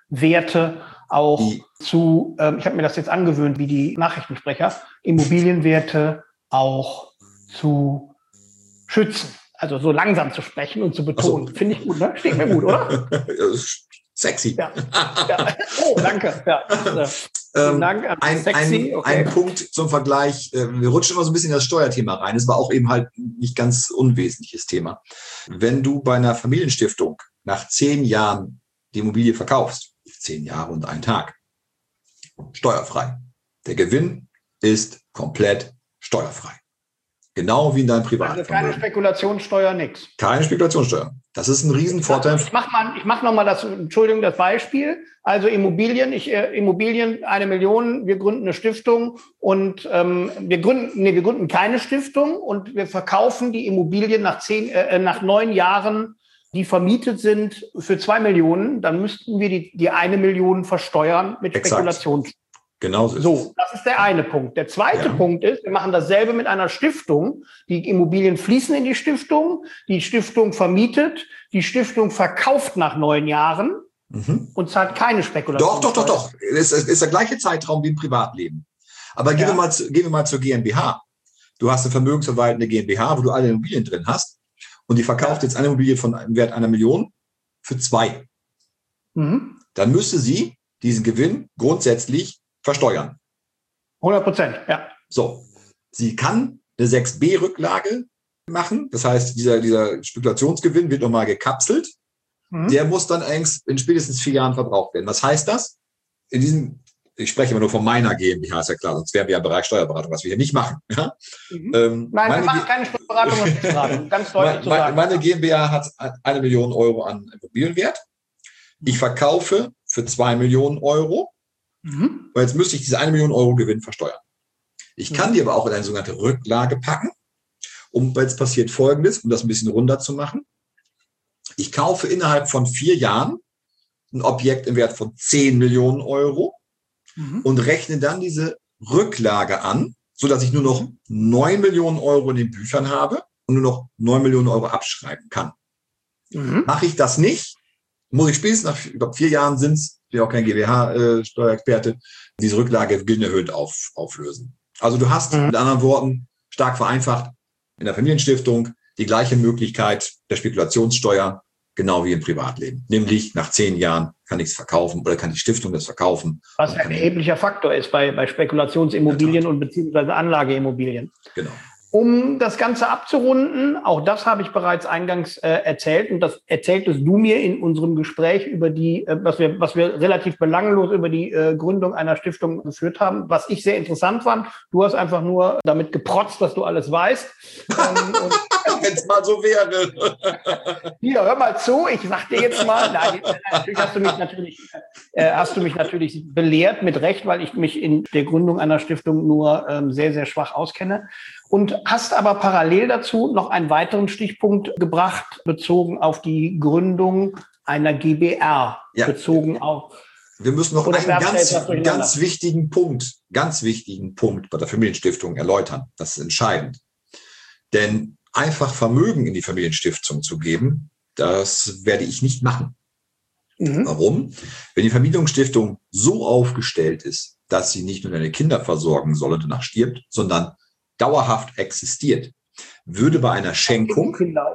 Immobilienwerte auch ich habe mir das jetzt angewöhnt, wie die Nachrichtensprecher, Immobilienwerte auch zu schützen. Also so langsam zu sprechen und zu betonen. Finde ich gut, ne? Steht mir gut, oder? Sexy. Ja. Oh, danke. Ja. Vielen Dank. Sexy. Okay. Ein Punkt zum Vergleich. Wir rutschen immer so ein bisschen in das Steuerthema rein. Das war auch eben halt nicht ganz unwesentliches Thema. Wenn du bei einer Familienstiftung nach 10 Jahren die Immobilie verkaufst, 10 Jahre und 1 Tag, steuerfrei. Der Gewinn ist komplett steuerfrei. Genau wie in deinem Privatvermögen. Also keine Spekulationssteuer, nichts. Keine Spekulationssteuer. Das ist ein Riesenvorteil. Ich mach noch mal das Beispiel. Also Immobilien, 1 Million, wir gründen eine Stiftung und wir gründen keine Stiftung und wir verkaufen die Immobilien nach 9 Jahren, die vermietet sind, für 2 Millionen. Dann müssten wir die 1 Million versteuern mit Spekulationssteuer. Genau so. Das ist der eine Punkt. Der zweite Punkt ist, wir machen dasselbe mit einer Stiftung. Die Immobilien fließen in die Stiftung vermietet, die Stiftung verkauft nach 9 Jahren und zahlt keine Spekulation. Doch. Es ist der gleiche Zeitraum wie im Privatleben. Aber gehen wir mal zur GmbH. Du hast eine vermögensverwaltende GmbH, wo du alle Immobilien drin hast und die verkauft jetzt eine Immobilie von einem Wert 1 Million für 2. Dann müsste sie diesen Gewinn grundsätzlich versteuern. 100%, ja. So, sie kann eine 6b-Rücklage machen. Das heißt, dieser Spekulationsgewinn wird nochmal gekapselt. Der muss dann in spätestens 4 Jahren verbraucht werden. Was heißt das? Ich spreche immer nur von meiner GmbH, ist ja klar, sonst wären wir ja im Bereich Steuerberatung, was wir hier nicht machen. Ja? Nein, wir machen keine Steuerberatung und Steuerberatung, ganz deutlich zu sagen. Meine GmbH hat 1 Million Euro an Immobilienwert. Ich verkaufe für 2 Millionen Euro. Und jetzt müsste ich diese 1 Million Euro Gewinn versteuern. Ich kann die aber auch in eine sogenannte Rücklage packen. Jetzt passiert Folgendes, um das ein bisschen runder zu machen. Ich kaufe innerhalb von 4 Jahren ein Objekt im Wert von 10 Millionen Euro und rechne dann diese Rücklage an, sodass ich nur noch 9 Millionen Euro in den Büchern habe und nur noch 9 Millionen Euro abschreiben kann. Mache ich das nicht, muss ich spätestens nach 4 Jahren ich bin auch kein GmbH-Steuerexperte, diese Rücklage gewinnerhöhend auflösen. Also du hast mit anderen Worten, stark vereinfacht, in der Familienstiftung die gleiche Möglichkeit der Spekulationssteuer, genau wie im Privatleben. Nämlich nach 10 Jahren kann ich es verkaufen oder kann die Stiftung das verkaufen. Was ein erheblicher Faktor ist bei Spekulationsimmobilien und beziehungsweise Anlageimmobilien. Genau. Um das Ganze abzurunden, auch das habe ich bereits eingangs erzählt und das erzähltest du mir in unserem Gespräch über was wir relativ belanglos über die Gründung einer Stiftung geführt haben, was ich sehr interessant fand. Du hast einfach nur damit geprotzt, dass du alles weißt. Wenn es mal so wäre. Hier, hör mal zu, ich sag dir jetzt mal, natürlich hast du mich natürlich belehrt, mit Recht, weil ich mich in der Gründung einer Stiftung nur sehr, sehr schwach auskenne. Und hast aber parallel dazu noch einen weiteren Stichpunkt gebracht, bezogen auf die Gründung einer GbR. Ja. Bezogen auf. Wir müssen noch einen ganz wichtigen Punkt bei der Familienstiftung erläutern. Das ist entscheidend. Denn einfach Vermögen in die Familienstiftung zu geben, das werde ich nicht machen. Warum? Wenn die Familienstiftung so aufgestellt ist, dass sie nicht nur deine Kinder versorgen soll und danach stirbt, sondern dauerhaft existiert, würde bei einer Schenkung,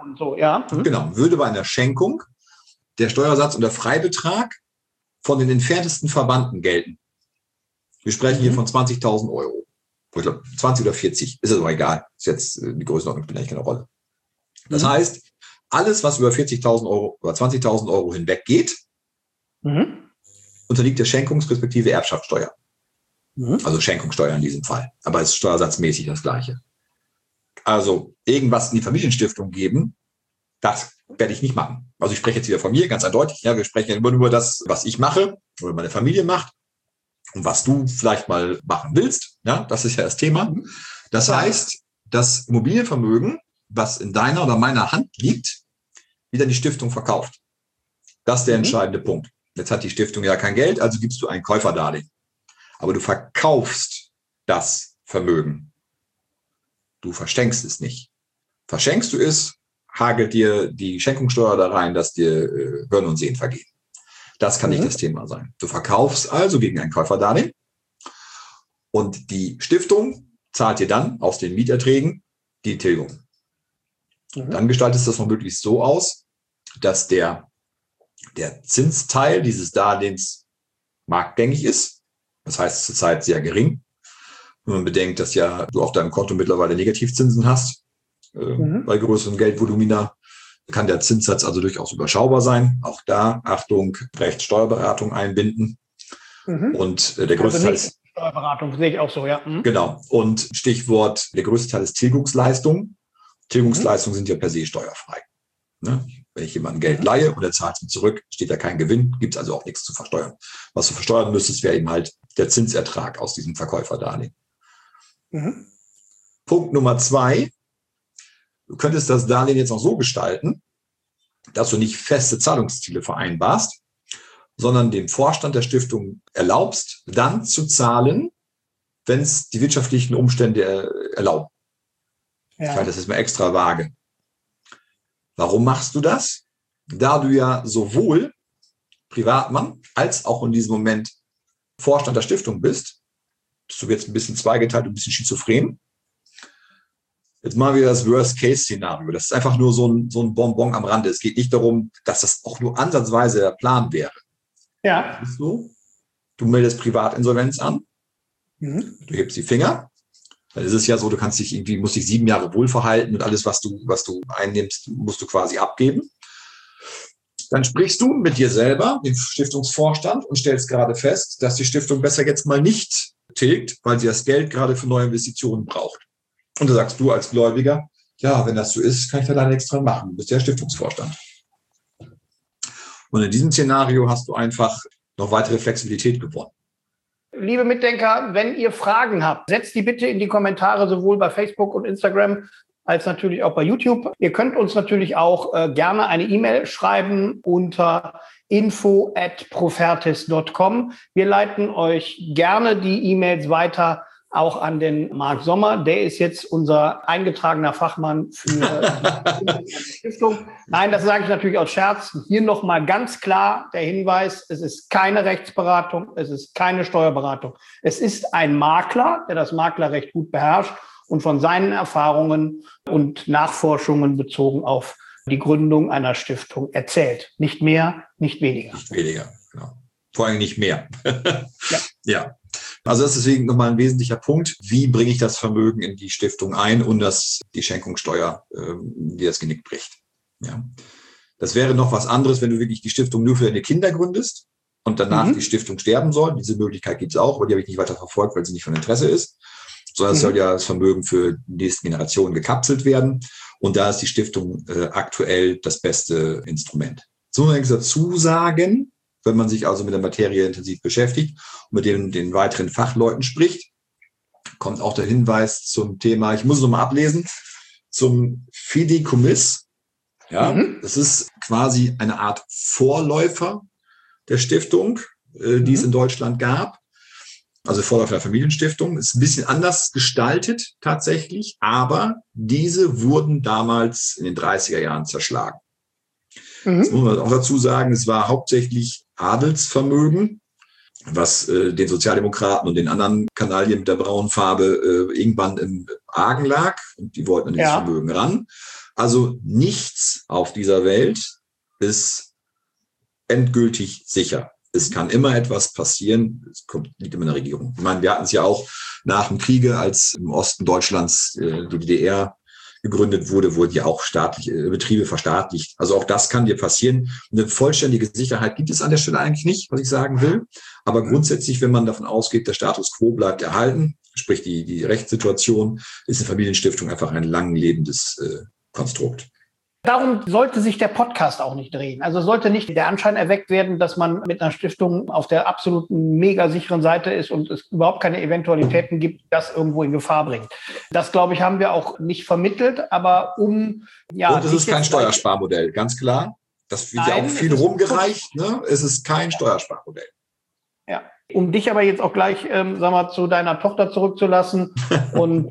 würde bei einer Schenkung der Steuersatz und der Freibetrag von den entferntesten Verwandten gelten. Wir sprechen hier von 20.000 Euro. Ich glaube, 20 oder 40, ist es aber egal. Ist jetzt die Größenordnung, spielt eigentlich keine Rolle. Das heißt, alles, was über 40.000 Euro oder 20.000 Euro hinweg geht, unterliegt der Schenkungs- respektive Erbschaftssteuer. Also Schenkungssteuer in diesem Fall. Aber es ist steuersatzmäßig das Gleiche. Also irgendwas in die Familienstiftung geben, das werde ich nicht machen. Also ich spreche jetzt wieder von mir, ganz eindeutig. Ja, wir sprechen ja immer nur über das, was ich mache oder meine Familie macht und was du vielleicht mal machen willst. Ja, das ist ja das Thema. Das heißt, das Immobilienvermögen, was in deiner oder meiner Hand liegt, wieder in die Stiftung verkauft. Das ist der entscheidende Punkt. Jetzt hat die Stiftung ja kein Geld, also gibst du ein Käuferdarlehen. Aber du verkaufst das Vermögen. Du verschenkst es nicht. Verschenkst du es, hagelt dir die Schenkungssteuer da rein, dass dir Hören und Sehen vergehen. Das kann nicht das Thema sein. Du verkaufst also gegen ein Käuferdarlehen und die Stiftung zahlt dir dann aus den Mieterträgen die Tilgung. Dann gestaltest du das womöglich so aus, dass der Zinsteil dieses Darlehens marktgängig ist. Das heißt zurzeit sehr gering. Wenn man bedenkt, dass ja du auf deinem Konto mittlerweile Negativzinsen hast, bei größeren Geldvolumina, kann der Zinssatz also durchaus überschaubar sein. Auch da, Achtung, Rechtssteuerberatung einbinden. Und der größte Teil ist Steuerberatung, sehe ich auch so, ja. Genau. Und Stichwort, der größte Teil ist Tilgungsleistung. Tilgungsleistungen sind ja per se steuerfrei. Ne? Wenn ich jemandem Geld leihe und er zahlt es mir zurück, steht da kein Gewinn, gibt es also auch nichts zu versteuern. Was du versteuern müsstest, wäre eben halt der Zinsertrag aus diesem Verkäuferdarlehen. Punkt Nummer 2. Du könntest das Darlehen jetzt auch so gestalten, dass du nicht feste Zahlungsziele vereinbarst, sondern dem Vorstand der Stiftung erlaubst, dann zu zahlen, wenn es die wirtschaftlichen Umstände erlauben. Ja. Ich halte das jetzt mal extra vage. Warum machst du das? Da du ja sowohl Privatmann als auch in diesem Moment Vorstand der Stiftung bist, bist du jetzt ein bisschen zweigeteilt, ein bisschen schizophren. Jetzt machen wir das Worst-Case-Szenario. Das ist einfach nur so ein Bonbon am Rande. Es geht nicht darum, dass das auch nur ansatzweise der Plan wäre. Ja. Du meldest Privatinsolvenz an, du hebst die Finger. Dann ist es ja so, du musst dich 7 Jahre wohlverhalten und alles, was du einnimmst, musst du quasi abgeben. Dann sprichst du mit dir selber, dem Stiftungsvorstand, und stellst gerade fest, dass die Stiftung besser jetzt mal nicht tilgt, weil sie das Geld gerade für neue Investitionen braucht. Und da sagst du als Gläubiger, ja, wenn das so ist, kann ich da leider nichts dran machen. Du bist der Stiftungsvorstand. Und in diesem Szenario hast du einfach noch weitere Flexibilität gewonnen. Liebe Mitdenker, wenn ihr Fragen habt, setzt die bitte in die Kommentare, sowohl bei Facebook und Instagram als natürlich auch bei YouTube. Ihr könnt uns natürlich auch gerne eine E-Mail schreiben unter info@profertis.com. Wir leiten euch gerne die E-Mails weiter, auch an den Marc Sommer. Der ist jetzt unser eingetragener Fachmann für die Stiftung. Nein, das sage ich natürlich aus Scherz. Hier nochmal ganz klar der Hinweis, es ist keine Rechtsberatung, es ist keine Steuerberatung. Es ist ein Makler, der das Maklerrecht gut beherrscht und von seinen Erfahrungen und Nachforschungen bezogen auf die Gründung einer Stiftung erzählt. Nicht mehr, nicht weniger. Nicht weniger, genau. Vor allem nicht mehr. Ja. Also das ist deswegen nochmal ein wesentlicher Punkt. Wie bringe ich das Vermögen in die Stiftung ein, und dass die Schenkungssteuer dir das Genick bricht? Ja. Das wäre noch was anderes, wenn du wirklich die Stiftung nur für deine Kinder gründest und danach die Stiftung sterben soll. Diese Möglichkeit gibt es auch, aber die habe ich nicht weiter verfolgt, weil sie nicht von Interesse ist. Sondern es soll ja das Vermögen für die nächsten Generationen gekapselt werden. Und da ist die Stiftung aktuell das beste Instrument. So muss man dazu sagen, wenn man sich also mit der Materie intensiv beschäftigt und mit den weiteren Fachleuten spricht, kommt auch der Hinweis zum Thema, ich muss es nochmal ablesen, zum Fideikommiss. Ja, das ist quasi eine Art Vorläufer der Stiftung, die es in Deutschland gab. Also Vorläufer der Familienstiftung. Ist ein bisschen anders gestaltet tatsächlich, aber diese wurden damals in den 30er Jahren zerschlagen. Das muss man auch dazu sagen, es war hauptsächlich Adelsvermögen, was den Sozialdemokraten und den anderen Kanaillen mit der braunen Farbe irgendwann im Argen lag, und die wollten an dieses Vermögen ran. Also nichts auf dieser Welt ist endgültig sicher. Es kann immer etwas passieren, liegt immer in der Regierung. Ich meine, wir hatten es ja auch nach dem Kriege, als im Osten Deutschlands die DDR gegründet wurde, wurden ja auch staatliche Betriebe verstaatlicht. Also auch das kann dir passieren. Eine vollständige Sicherheit gibt es an der Stelle eigentlich nicht, was ich sagen will. Aber grundsätzlich, wenn man davon ausgeht, der Status quo bleibt erhalten, sprich die Rechtssituation, ist eine Familienstiftung einfach ein lang lebendes Konstrukt. Darum sollte sich der Podcast auch nicht drehen. Also sollte nicht der Anschein erweckt werden, dass man mit einer Stiftung auf der absoluten mega sicheren Seite ist und es überhaupt keine Eventualitäten gibt, die das irgendwo in Gefahr bringt. Das, glaube ich, haben wir auch nicht vermittelt, aber Und es ist kein Steuersparmodell, ganz klar. Das wird ja auch viel rumgereicht. Ne? Es ist kein Steuersparmodell. Ja. Um dich aber jetzt auch gleich zu deiner Tochter zurückzulassen und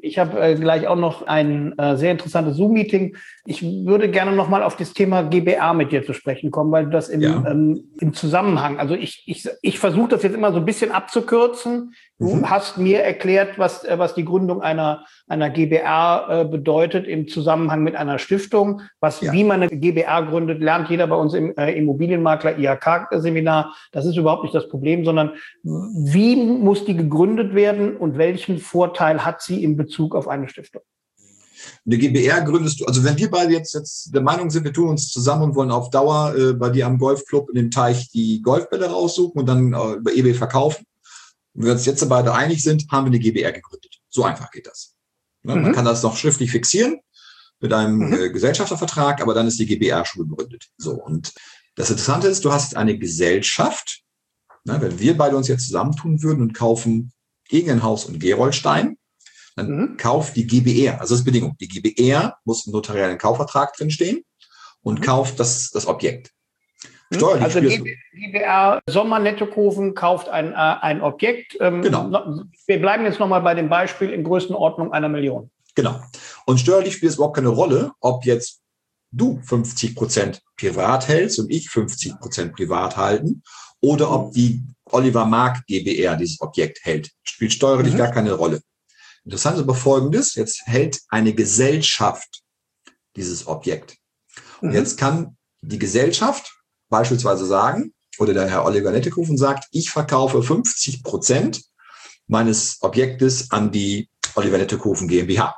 Ich habe gleich auch noch ein sehr interessantes Zoom-Meeting. Ich würde gerne noch mal auf das Thema GbR mit dir zu sprechen kommen, weil du das im Zusammenhang, also ich versuche das jetzt immer so ein bisschen abzukürzen. Du hast mir erklärt, was die Gründung einer GbR bedeutet im Zusammenhang mit einer Stiftung. Wie man eine GbR gründet, lernt jeder bei uns im Immobilienmakler IHK-Seminar. Das ist überhaupt nicht das Problem, sondern wie muss die gegründet werden und welchen Vorteil hat sie in Bezug auf eine Stiftung? Eine GbR gründest du, also wenn wir beide jetzt der Meinung sind, wir tun uns zusammen und wollen auf Dauer bei dir am Golfclub in dem Teich die Golfbälle raussuchen und dann über eBay verkaufen. Und wenn wir uns jetzt beide einig sind, haben wir eine GbR gegründet. So einfach geht das. Ne? Man kann das noch schriftlich fixieren mit einem Gesellschaftervertrag, aber dann ist die GbR schon gegründet. So, und das Interessante ist, du hast eine Gesellschaft. Ne, wenn wir beide uns jetzt zusammentun würden und kaufen Gegenhaus und Gerolstein, dann kauft die GbR, also das ist Bedingung, die GbR muss im notariellen Kaufvertrag drinstehen und kauft das Objekt. Steuerlich also GbR Sommer-Nettokofen kauft ein Objekt. Genau. Wir bleiben jetzt nochmal bei dem Beispiel in Größenordnung 1 Million. Genau. Und steuerlich spielt es überhaupt keine Rolle, ob jetzt du 50% privat hältst und ich 50% privat halten oder ob die Oliver Mark GbR dieses Objekt hält. Spielt steuerlich gar keine Rolle. Interessant ist aber Folgendes, jetzt hält eine Gesellschaft dieses Objekt. Und jetzt kann die Gesellschaft beispielsweise sagen, oder der Herr Oliver Nettekofen sagt, ich verkaufe 50% meines Objektes an die Oliver Nettekofen GmbH.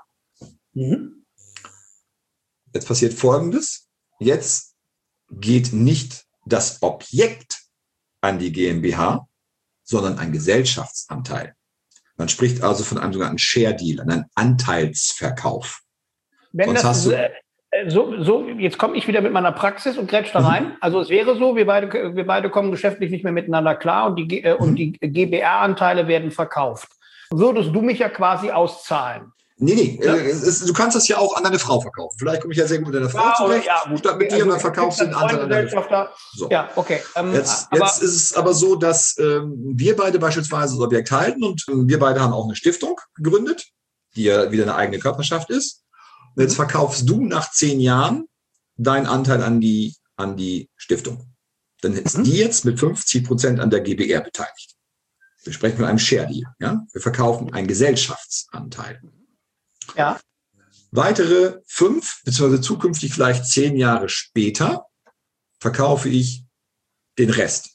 Jetzt passiert Folgendes, jetzt geht nicht das Objekt an die GmbH, sondern ein Gesellschaftsanteil. Man spricht also von einem sogenannten Share Deal, einem Anteilsverkauf. Wenn das jetzt komme ich wieder mit meiner Praxis und grätsch da rein. Also es wäre so, wir beide kommen geschäftlich nicht mehr miteinander klar und die GbR-Anteile werden verkauft. Würdest du mich ja quasi auszahlen? Nee, du kannst das ja auch an deine Frau verkaufen. Vielleicht komme ich ja sehr gut mit deiner Frau zurecht, statt mit dir und dann verkaufst du den Anteil an deine Frau. So. Ja, okay. Jetzt ist es aber so, dass wir beide beispielsweise das Objekt halten und wir beide haben auch eine Stiftung gegründet, die ja wieder eine eigene Körperschaft ist. Und jetzt verkaufst du nach 10 Jahren deinen Anteil an die Stiftung. Dann ist die jetzt mit 50% an der GbR beteiligt. Wir sprechen von einem Share Deal. Ja? Wir verkaufen einen Gesellschaftsanteil. Ja. Weitere 5, beziehungsweise zukünftig vielleicht 10 Jahre später, verkaufe ich den Rest.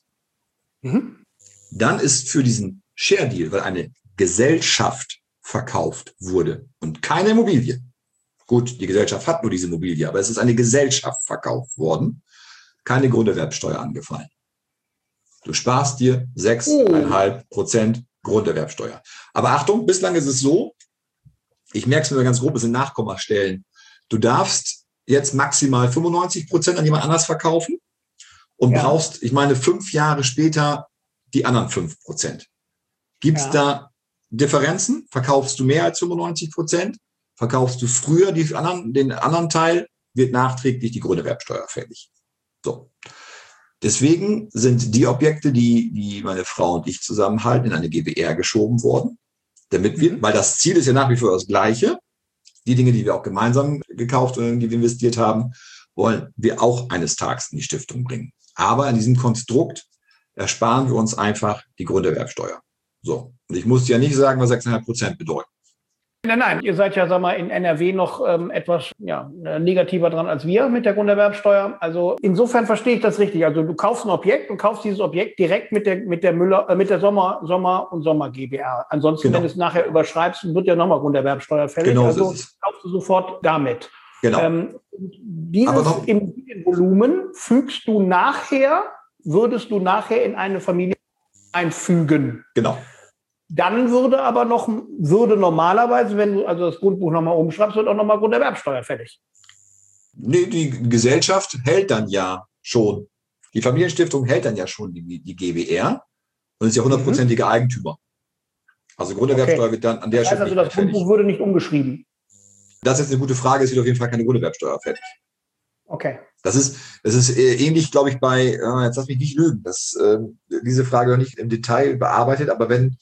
Dann ist für diesen Share Deal, weil eine Gesellschaft verkauft wurde und keine Immobilie. Gut, die Gesellschaft hat nur diese Immobilie, aber es ist eine Gesellschaft verkauft worden, keine Grunderwerbsteuer angefallen. Du sparst dir 6,5% Grunderwerbsteuer. Aber Achtung, bislang ist es so, ich merke es mir ganz grob, es sind Nachkommastellen. Du darfst jetzt maximal 95% an jemand anders verkaufen und brauchst, 5 Jahre später die anderen 5%. Gibt es da Differenzen? Verkaufst du mehr als 95%? Verkaufst du früher den anderen Teil, wird nachträglich die Grunderwerbsteuer fällig. So. Deswegen sind die Objekte, die meine Frau und ich zusammenhalten, in eine GbR geschoben worden. Damit wir, weil das Ziel ist ja nach wie vor das gleiche. Die Dinge, die wir auch gemeinsam gekauft und die wir investiert haben, wollen wir auch eines Tages in die Stiftung bringen. Aber in diesem Konstrukt ersparen wir uns einfach die Grunderwerbsteuer. So. Und ich muss ja nicht sagen, was 6,5% bedeuten. Nein, ihr seid ja, in NRW noch etwas negativer dran als wir mit der Grunderwerbsteuer. Also insofern verstehe ich das richtig. Also du kaufst ein Objekt und kaufst dieses Objekt direkt mit der Sommer und Sommer GbR. Ansonsten, wenn du es nachher überschreibst, wird ja nochmal Grunderwerbsteuer fällig. Genau, also kaufst du sofort damit. Genau. Dieses Immobilienvolumen würdest du nachher in eine Familie einfügen. Genau. Dann würde normalerweise, wenn du also das Grundbuch nochmal umschreibst, wird auch nochmal Grunderwerbsteuer fällig. Nee, die Gesellschaft hält dann ja schon, die Familienstiftung hält dann ja schon die GbR und ist ja 100%iger Eigentümer. Also Grunderwerbsteuer wird dann an der Stelle. Also das Grundbuch würde nicht umgeschrieben. Das ist jetzt eine gute Frage, es wird auf jeden Fall keine Grunderwerbsteuer fällig. Okay. Das ist ähnlich, glaube ich, bei, jetzt lass mich nicht lügen, diese Frage noch nicht im Detail bearbeitet, aber wenn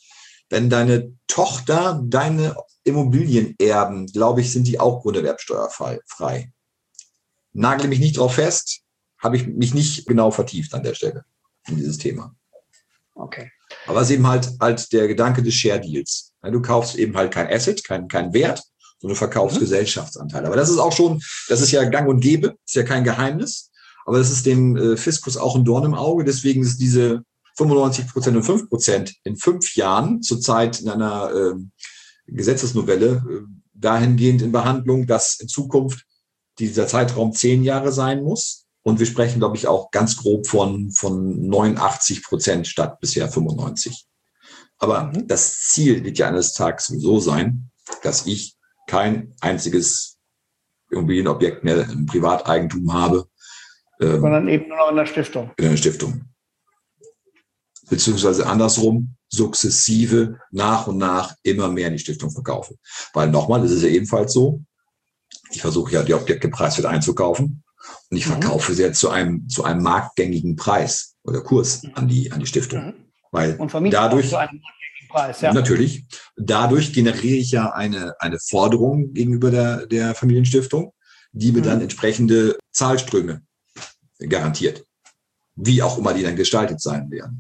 wenn deine Tochter deine Immobilien erben, glaube ich, sind die auch grunderwerbsteuerfrei. Nagel mich nicht drauf fest, habe ich mich nicht genau vertieft an der Stelle in dieses Thema. Okay. Aber es ist eben halt der Gedanke des Share Deals. Du kaufst eben halt kein Asset, kein Wert, sondern du verkaufst Gesellschaftsanteile. Aber das ist auch schon, das ist ja gang und gäbe, ist ja kein Geheimnis. Aber das ist dem Fiskus auch ein Dorn im Auge. Deswegen ist diese 95% und 5% in 5 Jahren zurzeit in einer Gesetzesnovelle dahingehend in Behandlung, dass in Zukunft dieser Zeitraum 10 Jahre sein muss. Und wir sprechen, glaube ich, auch ganz grob von 89% statt bisher 95%. Aber das Ziel wird ja eines Tages so sein, dass ich kein einziges Immobilienobjekt mehr im Privateigentum habe. Sondern eben nur noch in der Stiftung. In einer Stiftung. Beziehungsweise andersrum, sukzessive, nach und nach immer mehr in die Stiftung verkaufe. Weil nochmal, ist es ja ebenfalls so, ich versuche ja die Objekte preiswert einzukaufen und ich verkaufe sie ja zu einem marktgängigen Preis oder Kurs an die Stiftung. Weil und dadurch zu einem marktgängigen Preis, ja. Natürlich, dadurch generiere ich ja eine Forderung gegenüber der Familienstiftung, die mir dann entsprechende Zahlströme garantiert. Wie auch immer die dann gestaltet sein werden.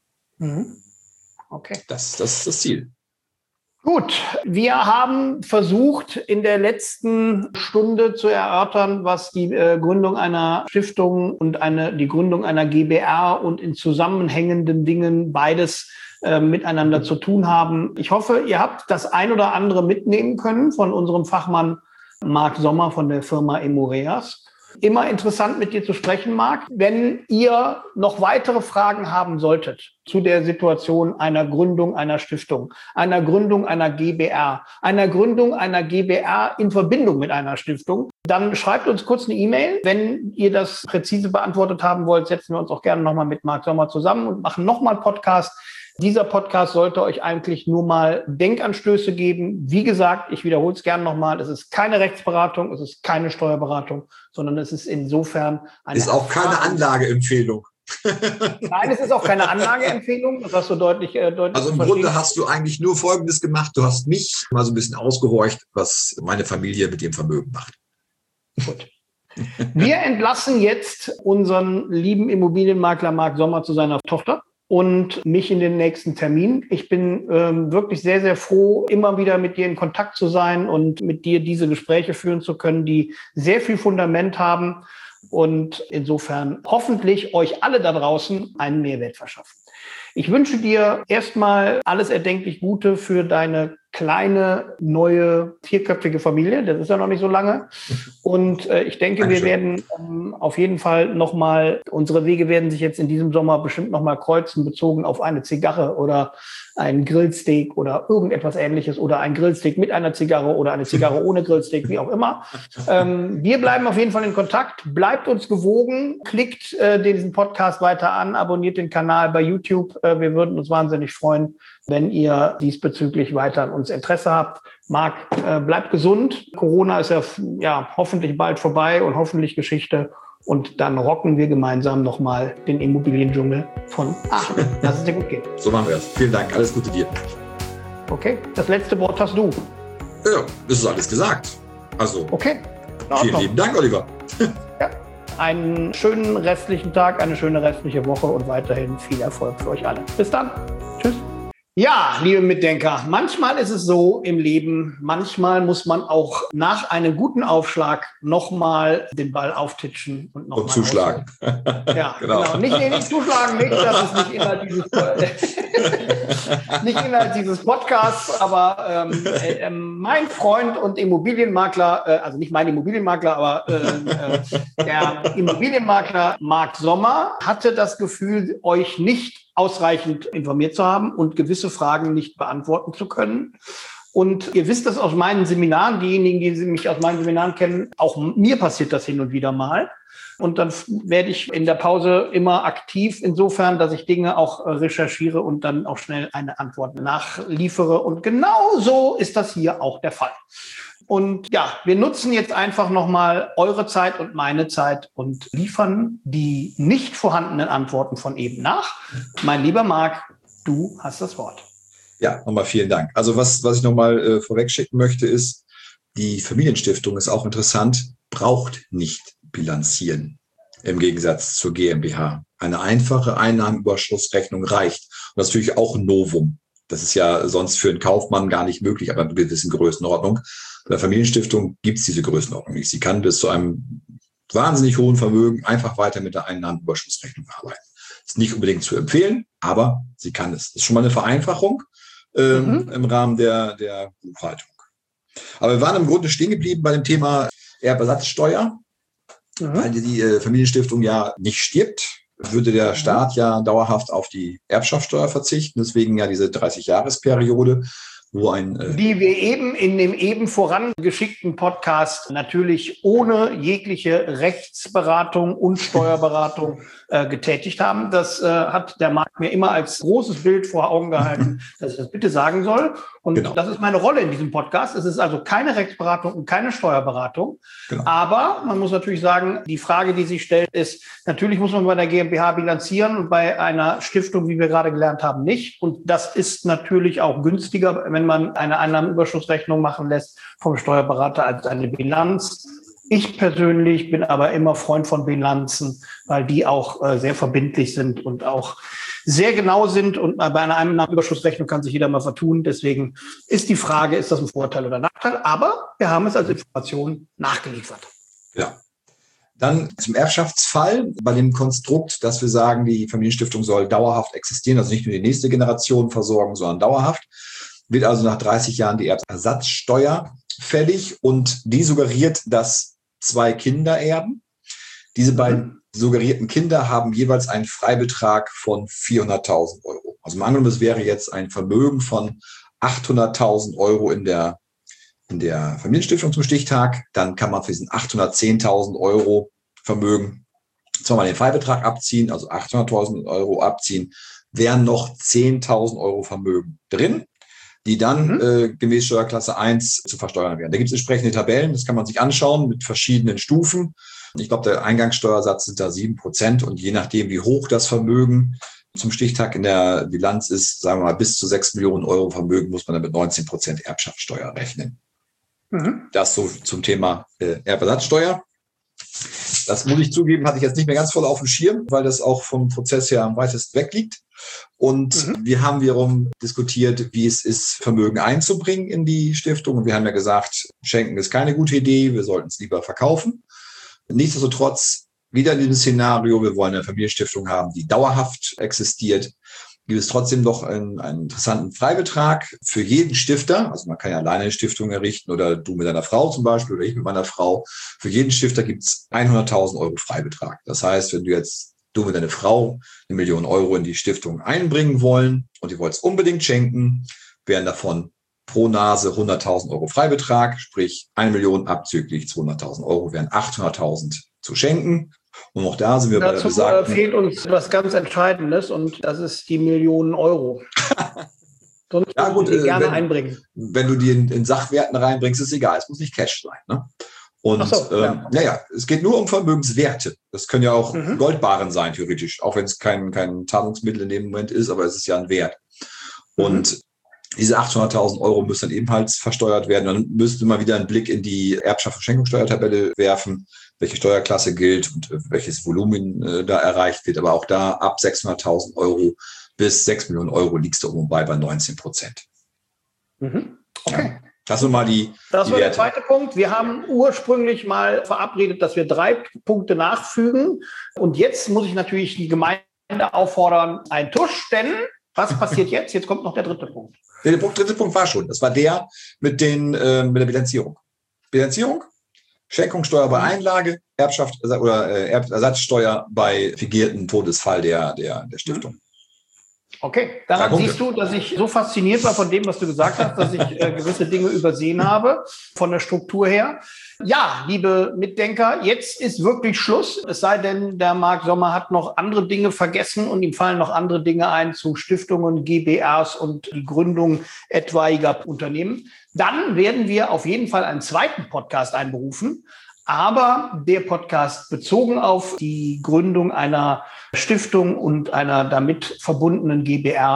Okay. Das ist das Ziel. Gut, wir haben versucht, in der letzten Stunde zu erörtern, was die Gründung einer Stiftung und die Gründung einer GbR und in zusammenhängenden Dingen beides miteinander zu tun haben. Ich hoffe, ihr habt das ein oder andere mitnehmen können von unserem Fachmann Marc Sommer von der Firma Emoreas. Immer interessant, mit dir zu sprechen, Marc. Wenn ihr noch weitere Fragen haben solltet zu der Situation einer Gründung einer Stiftung, einer Gründung einer GbR, einer Gründung einer GbR in Verbindung mit einer Stiftung, dann schreibt uns kurz eine E-Mail. Wenn ihr das präzise beantwortet haben wollt, setzen wir uns auch gerne nochmal mit Marc Sommer zusammen und machen nochmal einen Podcast. Dieser Podcast sollte euch eigentlich nur mal Denkanstöße geben. Wie gesagt, ich wiederhole es gerne nochmal, es ist keine Rechtsberatung, es ist keine Steuerberatung, sondern es ist insofern eine... Ist auch keine Anlageempfehlung. Nein, es ist auch keine Anlageempfehlung, das hast du deutlich also im Grunde hast du eigentlich nur Folgendes gemacht, du hast mich mal so ein bisschen ausgehorcht, was meine Familie mit dem Vermögen macht. Gut. Wir entlassen jetzt unseren lieben Immobilienmakler Marc Sommer zu seiner Tochter und mich in den nächsten Termin. Ich bin wirklich sehr, sehr froh, immer wieder mit dir in Kontakt zu sein und mit dir diese Gespräche führen zu können, die sehr viel Fundament haben und insofern hoffentlich euch alle da draußen einen Mehrwert verschaffen. Ich wünsche dir erstmal alles erdenklich Gute für deine kleine, neue, 4-köpfige Familie. Das ist ja noch nicht so lange. Und ich denke, wir werden auf jeden Fall unsere Wege werden sich jetzt in diesem Sommer bestimmt nochmal kreuzen, bezogen auf eine Zigarre oder ein Grillsteak oder irgendetwas Ähnliches oder ein Grillsteak mit einer Zigarre oder eine Zigarre ohne Grillsteak, wie auch immer. Wir bleiben auf jeden Fall in Kontakt. Bleibt uns gewogen. Klickt diesen Podcast weiter an, abonniert den Kanal bei YouTube. Wir würden uns wahnsinnig freuen, wenn ihr diesbezüglich weiter an uns Interesse habt. Marc, bleibt gesund. Corona ist ja hoffentlich bald vorbei und hoffentlich Geschichte. Und dann rocken wir gemeinsam nochmal den Immobiliendschungel von Aachen. Lass es dir gut gehen. So machen wir es. Vielen Dank. Alles Gute dir. Okay, das letzte Wort hast du. Ja, das ist alles gesagt. Also, okay. Vielen lieben Dank, Oliver. Ja. Einen schönen restlichen Tag, eine schöne restliche Woche und weiterhin viel Erfolg für euch alle. Bis dann. Tschüss. Ja, liebe Mitdenker, manchmal ist es so im Leben, manchmal muss man auch nach einem guten Aufschlag nochmal den Ball auftitschen und nochmal zuschlagen. Ja, genau. Nicht zuschlagen, das ist nicht Inhalt dieses Podcasts, aber mein Freund und Immobilienmakler, also nicht mein Immobilienmakler, aber der Immobilienmakler Marc Sommer hatte das Gefühl, euch nicht ausreichend informiert zu haben und gewisse Fragen nicht beantworten zu können. Und ihr wisst das aus meinen Seminaren, diejenigen, die mich aus meinen Seminaren kennen, auch mir passiert das hin und wieder mal. Und dann werde ich in der Pause immer aktiv, insofern, dass ich Dinge auch recherchiere und dann auch schnell eine Antwort nachliefere. Und genau so ist das hier auch der Fall. Und ja, wir nutzen jetzt einfach nochmal eure Zeit und meine Zeit und liefern die nicht vorhandenen Antworten von eben nach. Mein lieber Marc, du hast das Wort. Ja, nochmal vielen Dank. Also was ich nochmal vorweg schicken möchte, ist, die Familienstiftung ist auch interessant, braucht nicht bilanzieren im Gegensatz zur GmbH. Eine einfache Einnahmenüberschussrechnung reicht. Und das ist natürlich auch ein Novum. Das ist ja sonst für einen Kaufmann gar nicht möglich, aber in einer gewissen Größenordnung. Bei der Familienstiftung gibt es diese Größenordnung nicht. Sie kann bis zu einem wahnsinnig hohen Vermögen einfach weiter mit der Einnahmenüberschussrechnung arbeiten. Ist nicht unbedingt zu empfehlen, aber sie kann es. Das ist schon mal eine Vereinfachung im Rahmen der Buchhaltung. Aber wir waren im Grunde stehen geblieben bei dem Thema Erbersatzsteuer, weil die Familienstiftung ja nicht stirbt, würde der Staat ja dauerhaft auf die Erbschaftssteuer verzichten. Deswegen ja diese 30-Jahresperiode, wo die wir eben in dem eben vorangeschickten Podcast natürlich ohne jegliche Rechtsberatung und Steuerberatung getätigt haben. Das hat der Marc mir immer als großes Bild vor Augen gehalten, dass ich das bitte sagen soll. Und genau. Das ist meine Rolle in diesem Podcast. Es ist also keine Rechtsberatung und keine Steuerberatung. Genau. Aber man muss natürlich sagen, die Frage, die sich stellt, ist, natürlich muss man bei der GmbH bilanzieren und bei einer Stiftung, wie wir gerade gelernt haben, nicht. Und das ist natürlich auch günstiger, wenn man eine Einnahmenüberschussrechnung machen lässt vom Steuerberater als eine Bilanz. Ich persönlich bin aber immer Freund von Bilanzen, weil die auch sehr verbindlich sind und auch sehr genau sind. Und bei einer Einnahmenüberschussrechnung kann sich jeder mal vertun. Deswegen ist die Frage, ist das ein Vorteil oder Nachteil? Aber wir haben es als Information nachgeliefert. Ja. Dann zum Erbschaftsfall bei dem Konstrukt, dass wir sagen, die Familienstiftung soll dauerhaft existieren, also nicht nur die nächste Generation versorgen, sondern dauerhaft, wird also nach 30 Jahren die Ersatzsteuer fällig und die suggeriert, dass 2 Kinder erben. Diese beiden suggerierten Kinder haben jeweils einen Freibetrag von 400.000 Euro. Also mal angenommen, es wäre jetzt ein Vermögen von 800.000 Euro in der Familienstiftung zum Stichtag, dann kann man für diesen 810.000 Euro Vermögen zweimal den Freibetrag abziehen, also 800.000 Euro abziehen, wären noch 10.000 Euro Vermögen drin, die dann gemäß Steuerklasse 1 zu versteuern werden. Da gibt es entsprechende Tabellen, das kann man sich anschauen mit verschiedenen Stufen. Ich glaube, der Eingangssteuersatz sind da 7% und je nachdem, wie hoch das Vermögen zum Stichtag in der Bilanz ist, sagen wir mal, bis zu 6 Millionen Euro Vermögen muss man dann mit 19% Erbschaftssteuer rechnen. Das so zum Thema Erbersatzsteuer. Das muss ich zugeben, hatte ich jetzt nicht mehr ganz voll auf dem Schirm, weil das auch vom Prozess her am weitesten weg liegt. Und wir haben wiederum diskutiert, wie es ist, Vermögen einzubringen in die Stiftung. Und wir haben ja gesagt, schenken ist keine gute Idee, wir sollten es lieber verkaufen. Nichtsdestotrotz, wieder in diesem Szenario, wir wollen eine Familienstiftung haben, die dauerhaft existiert, gibt es trotzdem noch einen interessanten Freibetrag für jeden Stifter. Also man kann ja alleine eine Stiftung errichten oder du mit deiner Frau zum Beispiel oder ich mit meiner Frau. Für jeden Stifter gibt es 100.000 Euro Freibetrag. Das heißt, wenn du mit deiner Frau 1 Million Euro in die Stiftung einbringen wollen und ihr wollt es unbedingt schenken, wären davon pro Nase 100.000 Euro Freibetrag, sprich 1 Million abzüglich 200.000 Euro wären 800.000 zu schenken. Und auch da sind wir bei der besagten... Dazu fehlt uns was ganz Entscheidendes und das ist die Millionen Euro. Sonst ja, gut, die gerne einbringen. Wenn du die in Sachwerten reinbringst, ist egal. Es muss nicht Cash sein. Ne? Und es geht nur um Vermögenswerte. Das können ja auch Goldbarren sein, theoretisch. Auch wenn es kein Zahlungsmittel in dem Moment ist, aber es ist ja ein Wert. Und diese 800.000 Euro müssen dann ebenfalls versteuert werden. Dann müsste man wieder einen Blick in die Erbschafts- und Schenkungssteuertabelle werfen, welche Steuerklasse gilt und welches Volumen da erreicht wird. Aber auch da ab 600.000 Euro bis 6 Millionen Euro liegst du bei 19%. Okay. Ja. Das sind mal Das war der zweite Punkt. Wir haben ursprünglich mal verabredet, dass wir 3 Punkte nachfügen. Und jetzt muss ich natürlich die Gemeinde auffordern, einen Tusch, denn was passiert jetzt? Jetzt kommt noch der 3. Punkt. Der dritte Punkt war schon. Das war der mit der Bilanzierung. Bilanzierung, Schenkungssteuer bei Einlage, Erbschaft oder Ersatzsteuer bei fingierten Todesfall der Stiftung. Okay, daran siehst du, dass ich so fasziniert war von dem, was du gesagt hast, dass ich gewisse Dinge übersehen habe, von der Struktur her. Ja, liebe Mitdenker, jetzt ist wirklich Schluss. Es sei denn, der Marc Sommer hat noch andere Dinge vergessen und ihm fallen noch andere Dinge ein zu Stiftungen, GbRs und die Gründung etwaiger Unternehmen. Dann werden wir auf jeden Fall einen zweiten Podcast einberufen. Aber der Podcast bezogen auf die Gründung einer Stiftung und einer damit verbundenen GbR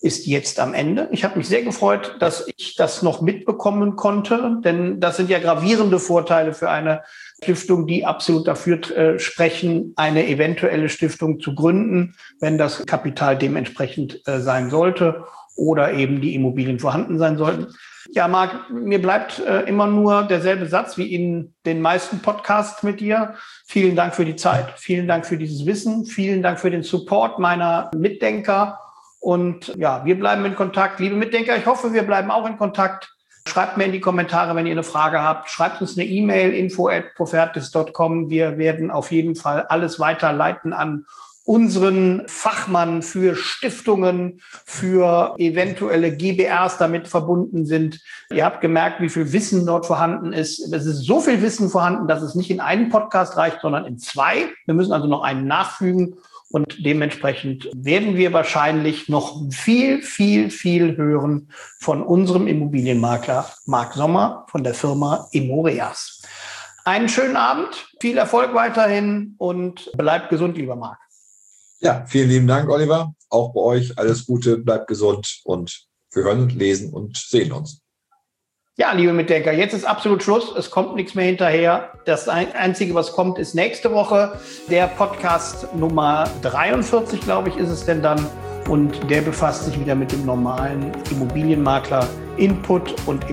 ist jetzt am Ende. Ich habe mich sehr gefreut, dass ich das noch mitbekommen konnte, denn das sind ja gravierende Vorteile für eine Stiftung, die absolut dafür sprechen, eine eventuelle Stiftung zu gründen, wenn das Kapital dementsprechend sein sollte oder eben die Immobilien vorhanden sein sollten. Ja, Marc, mir bleibt immer nur derselbe Satz wie in den meisten Podcasts mit dir. Vielen Dank für die Zeit, vielen Dank für dieses Wissen, vielen Dank für den Support meiner Mitdenker. Und ja, wir bleiben in Kontakt. Liebe Mitdenker, ich hoffe, wir bleiben auch in Kontakt. Schreibt mir in die Kommentare, wenn ihr eine Frage habt. Schreibt uns eine E-Mail, info@profertis.com. Wir werden auf jeden Fall alles weiterleiten an unseren Fachmann für Stiftungen, für eventuelle GbRs damit verbunden sind. Ihr habt gemerkt, wie viel Wissen dort vorhanden ist. Es ist so viel Wissen vorhanden, dass es nicht in einen Podcast reicht, sondern in 2. Wir müssen also noch einen nachfügen. Und dementsprechend werden wir wahrscheinlich noch viel hören von unserem Immobilienmakler Marc Sommer von der Firma Immoreas. Einen schönen Abend, viel Erfolg weiterhin und bleibt gesund, lieber Marc. Ja, vielen lieben Dank, Oliver. Auch bei euch alles Gute, bleibt gesund und wir hören und lesen und sehen uns. Ja, liebe Mitdenker, jetzt ist absolut Schluss. Es kommt nichts mehr hinterher. Das Einzige, was kommt, ist nächste Woche der Podcast Nummer 43, glaube ich, ist es denn dann. Und der befasst sich wieder mit dem normalen Immobilienmakler-Input und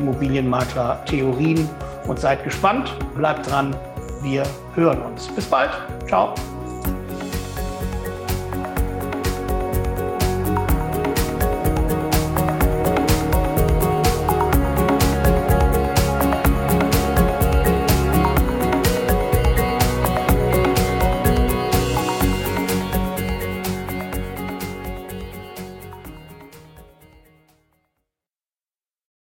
Immobilienmakler-Theorien. Und seid gespannt, bleibt dran. Wir hören uns. Bis bald. Ciao.